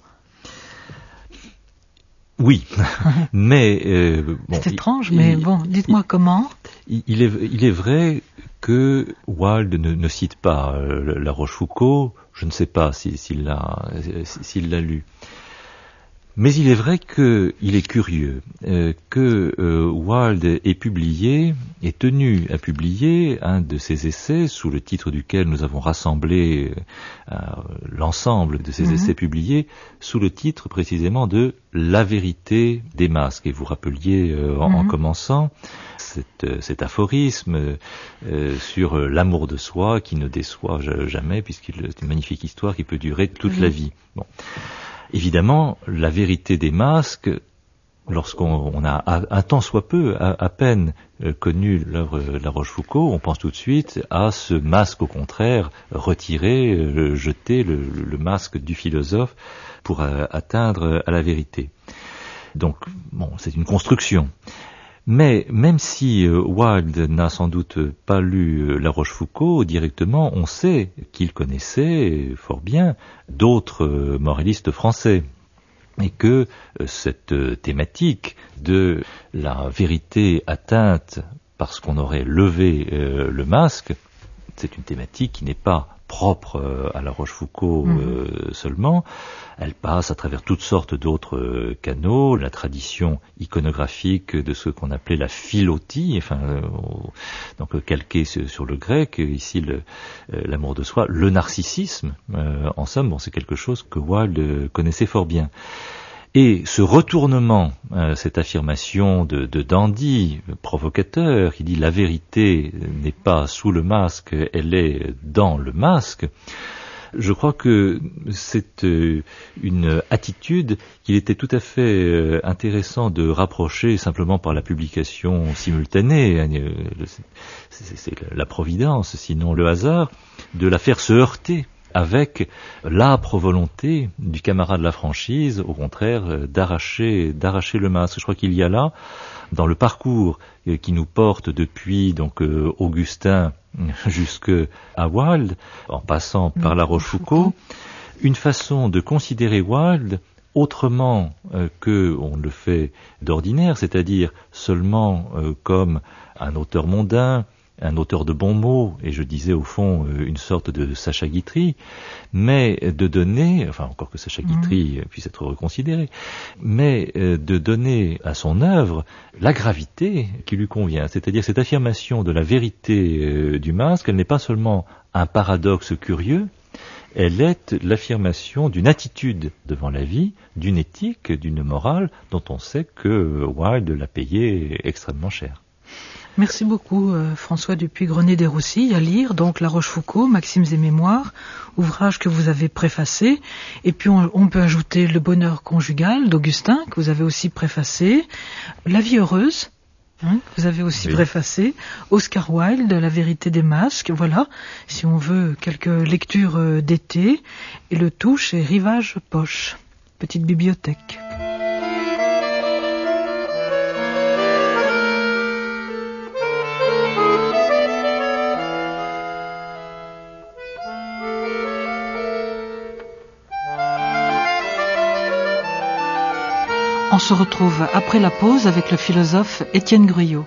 Oui, mais... Euh, bon, c'est étrange, il, mais il, bon, dites-moi il, comment. Il est, il est vrai que Wilde ne, ne cite pas euh, La Rochefoucauld, je ne sais pas s'il, s'il, l'a, s'il l'a lu. Mais il est vrai qu'il est curieux euh, que euh, Wilde ait publié, est tenu à publier un de ses essais sous le titre duquel nous avons rassemblé euh, l'ensemble de ses mmh. essais publiés, sous le titre précisément de La vérité des masques. Et vous rappeliez euh, en, mmh. en commençant cet, cet aphorisme euh, sur l'amour de soi qui ne déçoit jamais, puisqu'il c'est une magnifique histoire qui peut durer toute mmh. la vie. Bon. Évidemment, la vérité des masques, lorsqu'on on a un tant soit peu, à, à peine euh, connu l'œuvre de La Rochefoucauld, on pense tout de suite à ce masque au contraire retiré, euh, jeté, le, le masque du philosophe pour euh, atteindre à la vérité. Donc, bon, c'est une construction. Mais même si euh, Wilde n'a sans doute pas lu euh, La Rochefoucauld directement, on sait qu'il connaissait fort bien d'autres euh, moralistes français et que euh, cette euh, thématique de la vérité atteinte parce qu'on aurait levé euh, le masque, c'est une thématique qui n'est pas propre euh, à La Rochefoucauld mmh. euh, seulement. Elle passe à travers toutes sortes d'autres euh, canaux, la tradition iconographique de ce qu'on appelait la philotie, enfin, euh, donc euh, calqué sur, sur le grec, ici le, euh, l'amour de soi, le narcissisme, euh, en somme, bon, c'est quelque chose que Wilde connaissait fort bien. Et ce retournement, euh, cette affirmation de, de Dandy, provocateur, qui dit la vérité n'est pas sous le masque, elle est dans le masque, Je crois que c'est euh, une attitude qu'il était tout à fait euh, intéressant de rapprocher simplement par la publication simultanée, euh, c'est, c'est la providence, sinon le hasard, de la faire se heurter avec l'âpre volonté du camarade de la franchise, au contraire, euh, d'arracher, d'arracher le masque. Je crois qu'il y a là, dans le parcours euh, qui nous porte depuis donc euh, Augustin jusqu'à Wilde, en passant par La Rochefoucauld, une façon de considérer Wilde autrement euh, que on le fait d'ordinaire, c'est-à-dire seulement euh, comme un auteur mondain, un auteur de bons mots, et je disais au fond euh, une sorte de Sacha Guitry, mais de donner, enfin encore que Sacha Guitry mmh. puisse être reconsidéré, mais euh, de donner à son œuvre la gravité qui lui convient, c'est-à-dire cette affirmation de la vérité euh, du masque, elle n'est pas seulement un paradoxe curieux, elle est l'affirmation d'une attitude devant la vie, d'une éthique, d'une morale, dont on sait que Wilde l'a payé extrêmement cher. Merci beaucoup euh, François Dupuy-Grenet des Roussilles, à lire donc La Rochefoucauld, Maximes et Mémoires, ouvrage que vous avez préfacé, et puis on, on peut ajouter Le Bonheur conjugal d'Augustin, que vous avez aussi préfacé, La vie heureuse, hein, que vous avez aussi oui. préfacé, Oscar Wilde, La vérité des masques, voilà, si on veut quelques lectures euh, d'été, et le tout chez Rivage Poche, petite bibliothèque. On se retrouve après la pause avec le philosophe Étienne Gruyot.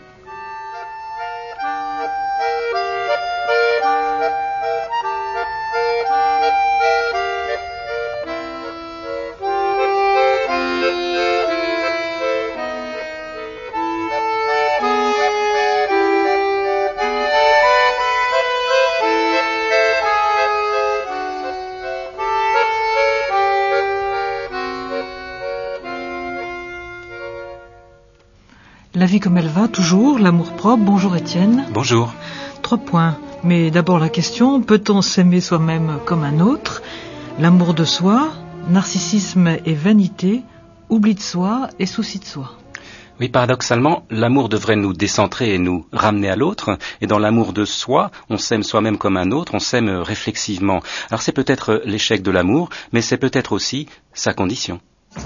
La vie comme elle va, toujours, l'amour-propre. Bonjour Étienne. Bonjour. Trois points. Mais d'abord la question, peut-on s'aimer soi-même comme un autre? L'amour de soi, narcissisme et vanité, oubli de soi et souci de soi. Oui, paradoxalement, l'amour devrait nous décentrer et nous ramener à l'autre. Et dans l'amour de soi, on s'aime soi-même comme un autre, on s'aime réflexivement. Alors c'est peut-être l'échec de l'amour, mais c'est peut-être aussi sa condition.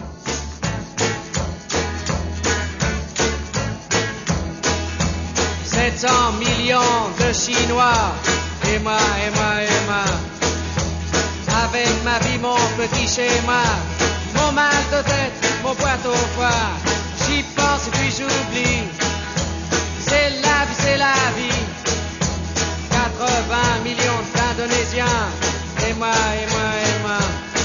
sept cents millions de Chinois, et moi, et moi, et moi, avec ma vie, mon petit schéma, mon mal de tête, mon poids au foie, j'y pense et puis j'oublie, c'est la vie, c'est la vie, quatre-vingts millions d'Indonésiens, et moi, et moi, et moi,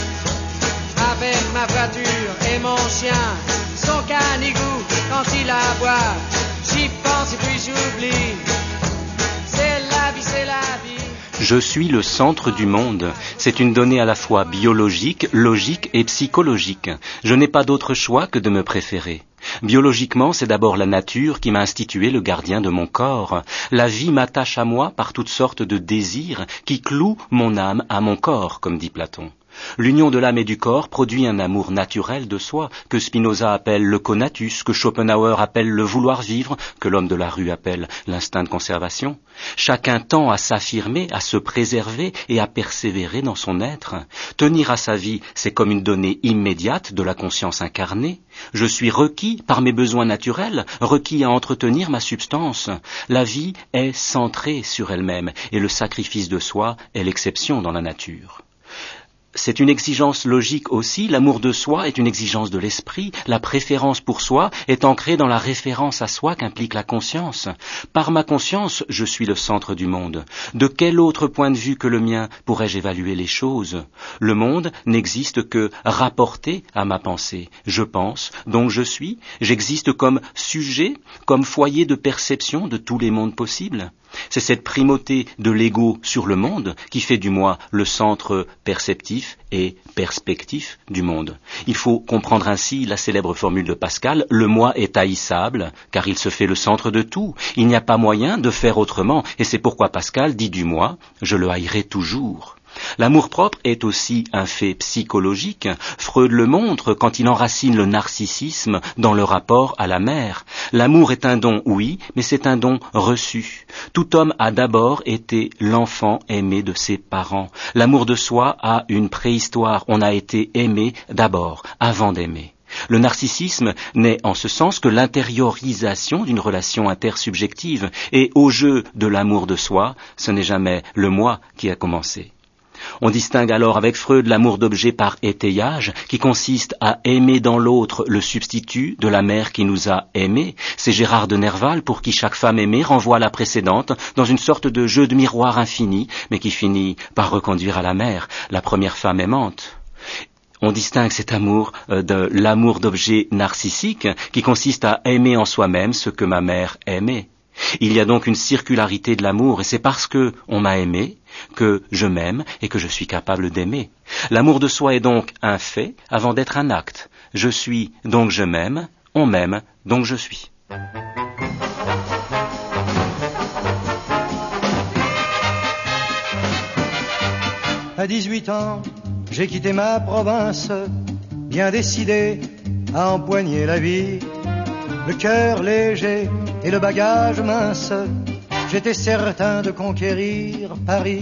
avec ma voiture et mon chien, son canigou quand il aboie, j'y pense et puis j'oublie, c'est la vie, c'est la vie. Je suis le centre du monde. C'est une donnée à la fois biologique, logique et psychologique. Je n'ai pas d'autre choix que de me préférer. Biologiquement, c'est d'abord la nature qui m'a institué le gardien de mon corps. La vie m'attache à moi par toutes sortes de désirs qui clouent mon âme à mon corps, comme dit Platon. L'union de l'âme et du corps produit un amour naturel de soi, que Spinoza appelle le conatus, que Schopenhauer appelle le vouloir vivre, que l'homme de la rue appelle l'instinct de conservation. Chacun tend à s'affirmer, à se préserver et à persévérer dans son être. Tenir à sa vie, c'est comme une donnée immédiate de la conscience incarnée. Je suis requis par mes besoins naturels, requis à entretenir ma substance. La vie est centrée sur elle-même et le sacrifice de soi est l'exception dans la nature. C'est une exigence logique aussi, l'amour de soi est une exigence de l'esprit, la préférence pour soi est ancrée dans la référence à soi qu'implique la conscience. Par ma conscience, je suis le centre du monde. De quel autre point de vue que le mien pourrais-je évaluer les choses? Le monde n'existe que rapporté à ma pensée. Je pense, donc je suis, j'existe comme sujet, comme foyer de perception de tous les mondes possibles. C'est cette primauté de l'ego sur le monde qui fait du moi le centre perceptif et perspectif du monde. Il faut comprendre ainsi la célèbre formule de Pascal, le moi est haïssable, car il se fait le centre de tout. Il n'y a pas moyen de faire autrement, et c'est pourquoi Pascal dit du moi, je le haïrai toujours. L'amour-propre est aussi un fait psychologique. Freud le montre quand il enracine le narcissisme dans le rapport à la mère. L'amour est un don, oui, mais c'est un don reçu. Tout homme a d'abord été l'enfant aimé de ses parents. L'amour de soi a une préhistoire. On a été aimé d'abord, avant d'aimer. Le narcissisme n'est en ce sens que l'intériorisation d'une relation intersubjective, et au jeu de l'amour de soi, ce n'est jamais le moi qui a commencé. On distingue alors avec Freud l'amour d'objet par étayage, qui consiste à aimer dans l'autre le substitut de la mère qui nous a aimés. C'est Gérard de Nerval pour qui chaque femme aimée renvoie la précédente dans une sorte de jeu de miroir infini, mais qui finit par reconduire à la mère, la première femme aimante. On distingue cet amour de l'amour d'objet narcissique, qui consiste à aimer en soi-même ce que ma mère aimait. Il y a donc une circularité de l'amour, et c'est parce que on m'a aimé que je m'aime et que je suis capable d'aimer. L'amour de soi est donc un fait avant d'être un acte. Je suis, donc je m'aime, on m'aime, donc je suis. À dix-huit ans, j'ai quitté ma province, bien décidé à empoigner la vie. Le cœur léger et le bagage mince, j'étais certain de conquérir Paris.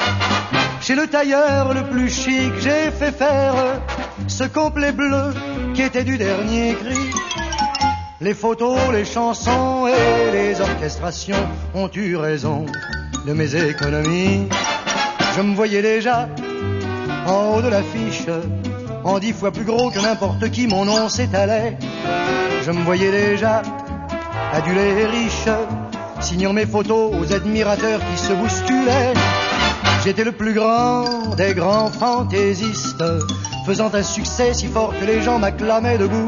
Chez le tailleur le plus chic, j'ai fait faire ce complet bleu qui était du dernier cri. Les photos, les chansons et les orchestrations ont eu raison de mes économies. Je me voyais déjà en haut de l'affiche, en dix fois plus gros que n'importe qui, mon nom s'étalait. Je me voyais déjà adulé et riche, signant mes photos aux admirateurs qui se bousculaient. J'étais le plus grand des grands fantaisistes, faisant un succès si fort que les gens m'acclamaient debout.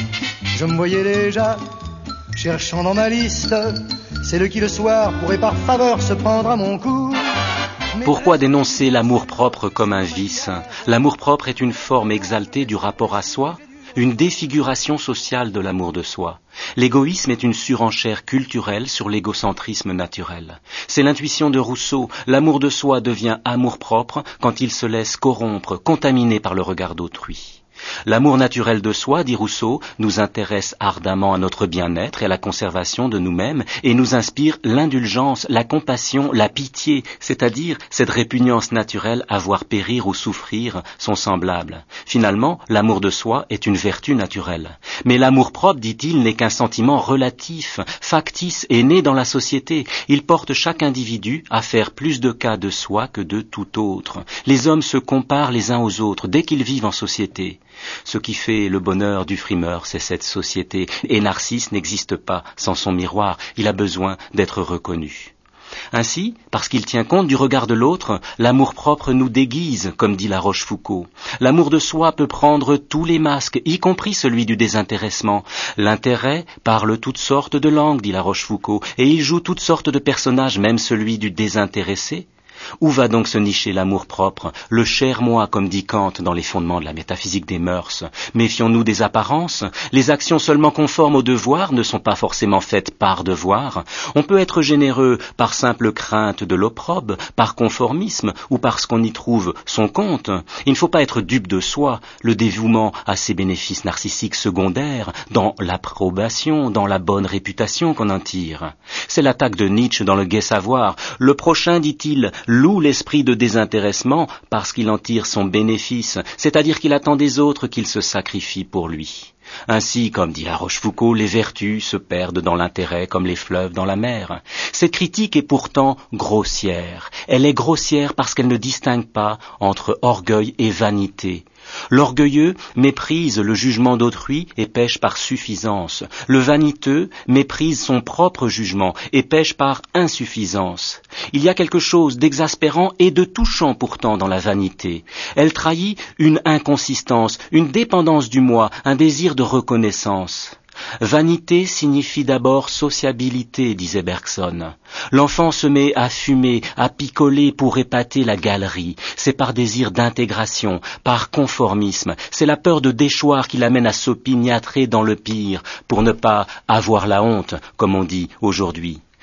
Je me voyais déjà cherchant dans ma liste celle qui le soir pourrait par faveur se prendre à mon cou. Pourquoi dénoncer l'amour-propre comme un vice ? L'amour-propre est une forme exaltée du rapport à soi, une défiguration sociale de l'amour de soi. L'égoïsme est une surenchère culturelle sur l'égocentrisme naturel. C'est l'intuition de Rousseau. L'amour de soi devient amour-propre quand il se laisse corrompre, contaminé par le regard d'autrui. L'amour naturel de soi, dit Rousseau, nous intéresse ardemment à notre bien-être et à la conservation de nous-mêmes et nous inspire l'indulgence, la compassion, la pitié, c'est-à-dire cette répugnance naturelle à voir périr ou souffrir son semblable. Finalement, l'amour de soi est une vertu naturelle. Mais l'amour-propre, dit-il, n'est qu'un sentiment relatif, factice et né dans la société. Il porte chaque individu à faire plus de cas de soi que de tout autre. Les hommes se comparent les uns aux autres dès qu'ils vivent en société. Ce qui fait le bonheur du frimeur, c'est cette société. Et Narcisse n'existe pas sans son miroir. Il a besoin d'être reconnu. Ainsi, parce qu'il tient compte du regard de l'autre, l'amour-propre nous déguise, comme dit La Rochefoucauld. L'amour de soi peut prendre tous les masques, y compris celui du désintéressement. L'intérêt parle toutes sortes de langues, dit La Rochefoucauld, et il joue toutes sortes de personnages, même celui du désintéressé. Où va donc se nicher l'amour-propre, le cher moi, comme dit Kant dans les fondements de la métaphysique des mœurs? Méfions-nous des apparences. Les actions seulement conformes au devoir ne sont pas forcément faites par devoir. On peut être généreux par simple crainte de l'opprobre, par conformisme ou parce qu'on y trouve son compte. Il ne faut pas être dupe de soi, le dévouement à ses bénéfices narcissiques secondaires, dans l'approbation, dans la bonne réputation qu'on en tire. C'est l'attaque de Nietzsche dans le Gai Savoir. Le prochain, dit-il, loue l'esprit de désintéressement parce qu'il en tire son bénéfice, c'est-à-dire qu'il attend des autres qu'ils se sacrifient pour lui. Ainsi, comme dit La Rochefoucauld, les vertus se perdent dans l'intérêt comme les fleuves dans la mer. Cette critique est pourtant grossière. Elle est grossière parce qu'elle ne distingue pas entre orgueil et vanité. L'orgueilleux méprise le jugement d'autrui et pêche par suffisance. Le vaniteux méprise son propre jugement et pêche par insuffisance. Il y a quelque chose d'exaspérant et de touchant pourtant dans la vanité. Elle trahit une inconsistance, une dépendance du moi, un désir de reconnaissance. Vanité signifie d'abord sociabilité, disait Bergson. L'enfant se met à fumer, à picoler pour épater la galerie. C'est par désir d'intégration, par conformisme. C'est la peur de déchoir qui l'amène à s'opiniâtrer dans le pire, pour ne pas avoir la honte, comme on dit aujourd'hui.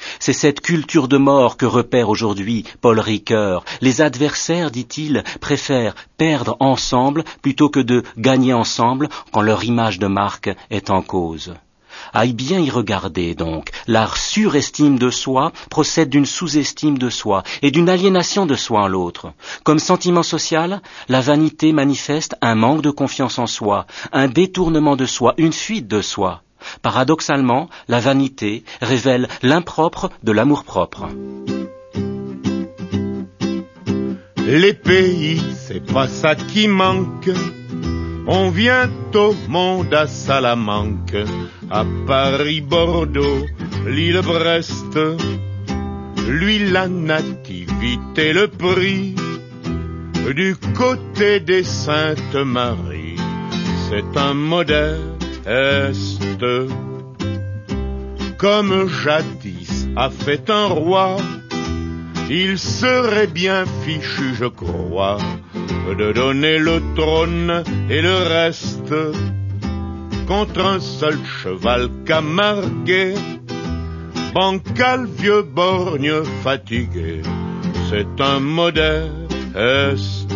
C'est cette culture de mort que repère aujourd'hui Paul Ricoeur. Les adversaires, dit-il, préfèrent perdre ensemble plutôt que de gagner ensemble quand leur image de marque est en cause. Aille bien y regarder donc. La surestime de soi procède d'une sous-estime de soi et d'une aliénation de soi en l'autre. Comme sentiment social, la vanité manifeste un manque de confiance en soi, un détournement de soi, une fuite de soi. Paradoxalement, la vanité révèle l'impropre de l'amour-propre. Les pays, c'est pas ça qui manque. On vient au monde à Salamanque, à Paris, Bordeaux, l'île Brest. Lui, la nativité, le prix, du côté des Saintes Maries, c'est un modeste. Comme jadis a fait un roi, il serait bien fichu, je crois, de donner le trône et le reste contre un seul cheval camargué, bancal vieux borgne fatigué, c'est un modeste.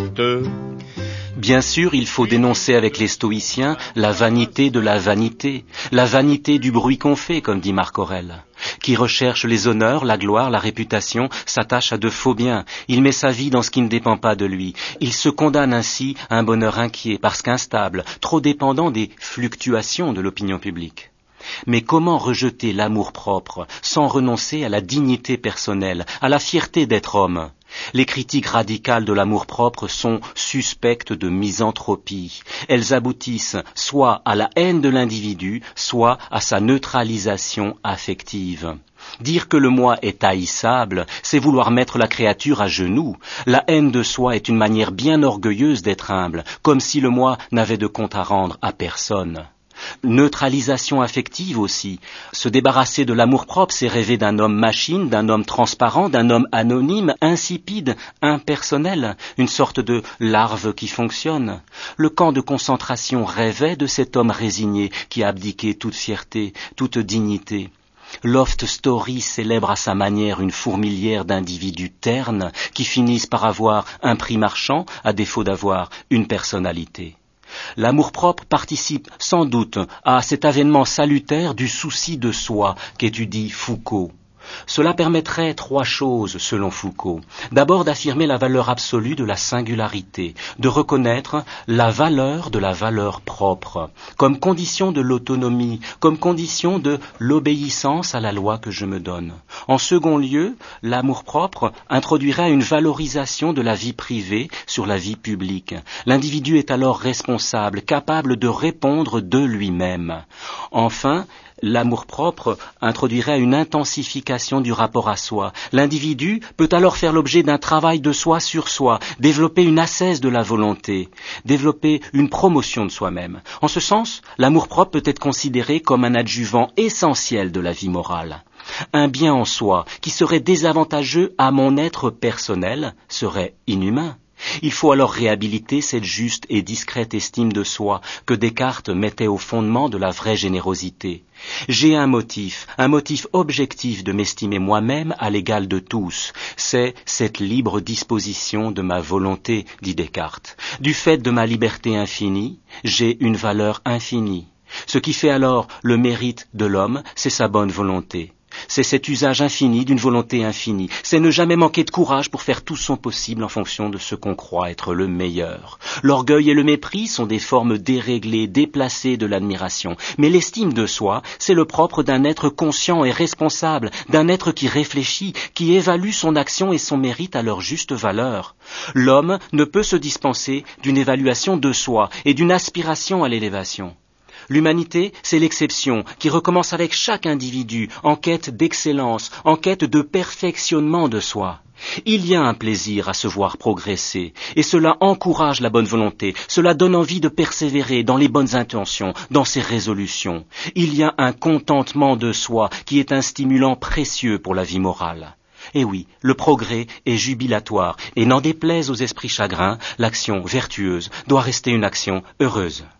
Bien sûr, il faut dénoncer avec les stoïciens la vanité de la vanité, la vanité du bruit qu'on fait, comme dit Marc Aurèle. Qui recherche les honneurs, la gloire, la réputation, s'attache à de faux biens. Il met sa vie dans ce qui ne dépend pas de lui. Il se condamne ainsi à un bonheur inquiet, parce qu'instable, trop dépendant des fluctuations de l'opinion publique. Mais comment rejeter l'amour-propre sans renoncer à la dignité personnelle, à la fierté d'être homme ? Les critiques radicales de l'amour-propre sont suspectes de misanthropie. Elles aboutissent soit à la haine de l'individu, soit à sa neutralisation affective. Dire que le moi est haïssable, c'est vouloir mettre la créature à genoux. La haine de soi est une manière bien orgueilleuse d'être humble, comme si le moi n'avait de compte à rendre à personne. Neutralisation affective aussi. Se débarrasser de l'amour-propre, c'est rêver d'un homme machine, d'un homme transparent, d'un homme anonyme, insipide, impersonnel, une sorte de larve qui fonctionne. Le camp de concentration rêvait de cet homme résigné qui a abdiqué toute fierté, toute dignité. Loft Story célèbre à sa manière une fourmilière d'individus ternes qui finissent par avoir un prix marchand à défaut d'avoir une personnalité. L'amour-propre participe sans doute à cet avènement salutaire du souci de soi qu'étudie Foucault. Cela permettrait trois choses, selon Foucault. D'abord, d'affirmer la valeur absolue de la singularité, de reconnaître la valeur de la valeur propre, comme condition de l'autonomie, comme condition de l'obéissance à la loi que je me donne. En second lieu, l'amour-propre introduirait une valorisation de la vie privée sur la vie publique. L'individu est alors responsable, capable de répondre de lui-même. Enfin, l'amour-propre introduirait une intensification du rapport à soi. L'individu peut alors faire l'objet d'un travail de soi sur soi, développer une ascèse de la volonté, développer une promotion de soi-même. En ce sens, l'amour-propre peut être considéré comme un adjuvant essentiel de la vie morale. Un bien en soi qui serait désavantageux à mon être personnel serait inhumain. Il faut alors réhabiliter cette juste et discrète estime de soi que Descartes mettait au fondement de la vraie générosité. J'ai un motif, un motif objectif de m'estimer moi-même à l'égal de tous. C'est cette libre disposition de ma volonté, dit Descartes. Du fait de ma liberté infinie, j'ai une valeur infinie. Ce qui fait alors le mérite de l'homme, c'est sa bonne volonté. C'est cet usage infini d'une volonté infinie. C'est ne jamais manquer de courage pour faire tout son possible en fonction de ce qu'on croit être le meilleur. L'orgueil et le mépris sont des formes déréglées, déplacées de l'admiration. Mais l'estime de soi, c'est le propre d'un être conscient et responsable, d'un être qui réfléchit, qui évalue son action et son mérite à leur juste valeur. L'homme ne peut se dispenser d'une évaluation de soi et d'une aspiration à l'élévation. L'humanité, c'est l'exception qui recommence avec chaque individu en quête d'excellence, en quête de perfectionnement de soi. Il y a un plaisir à se voir progresser, et cela encourage la bonne volonté, cela donne envie de persévérer dans les bonnes intentions, dans ses résolutions. Il y a un contentement de soi qui est un stimulant précieux pour la vie morale. Et oui, le progrès est jubilatoire, et n'en déplaise aux esprits chagrins, l'action vertueuse doit rester une action heureuse.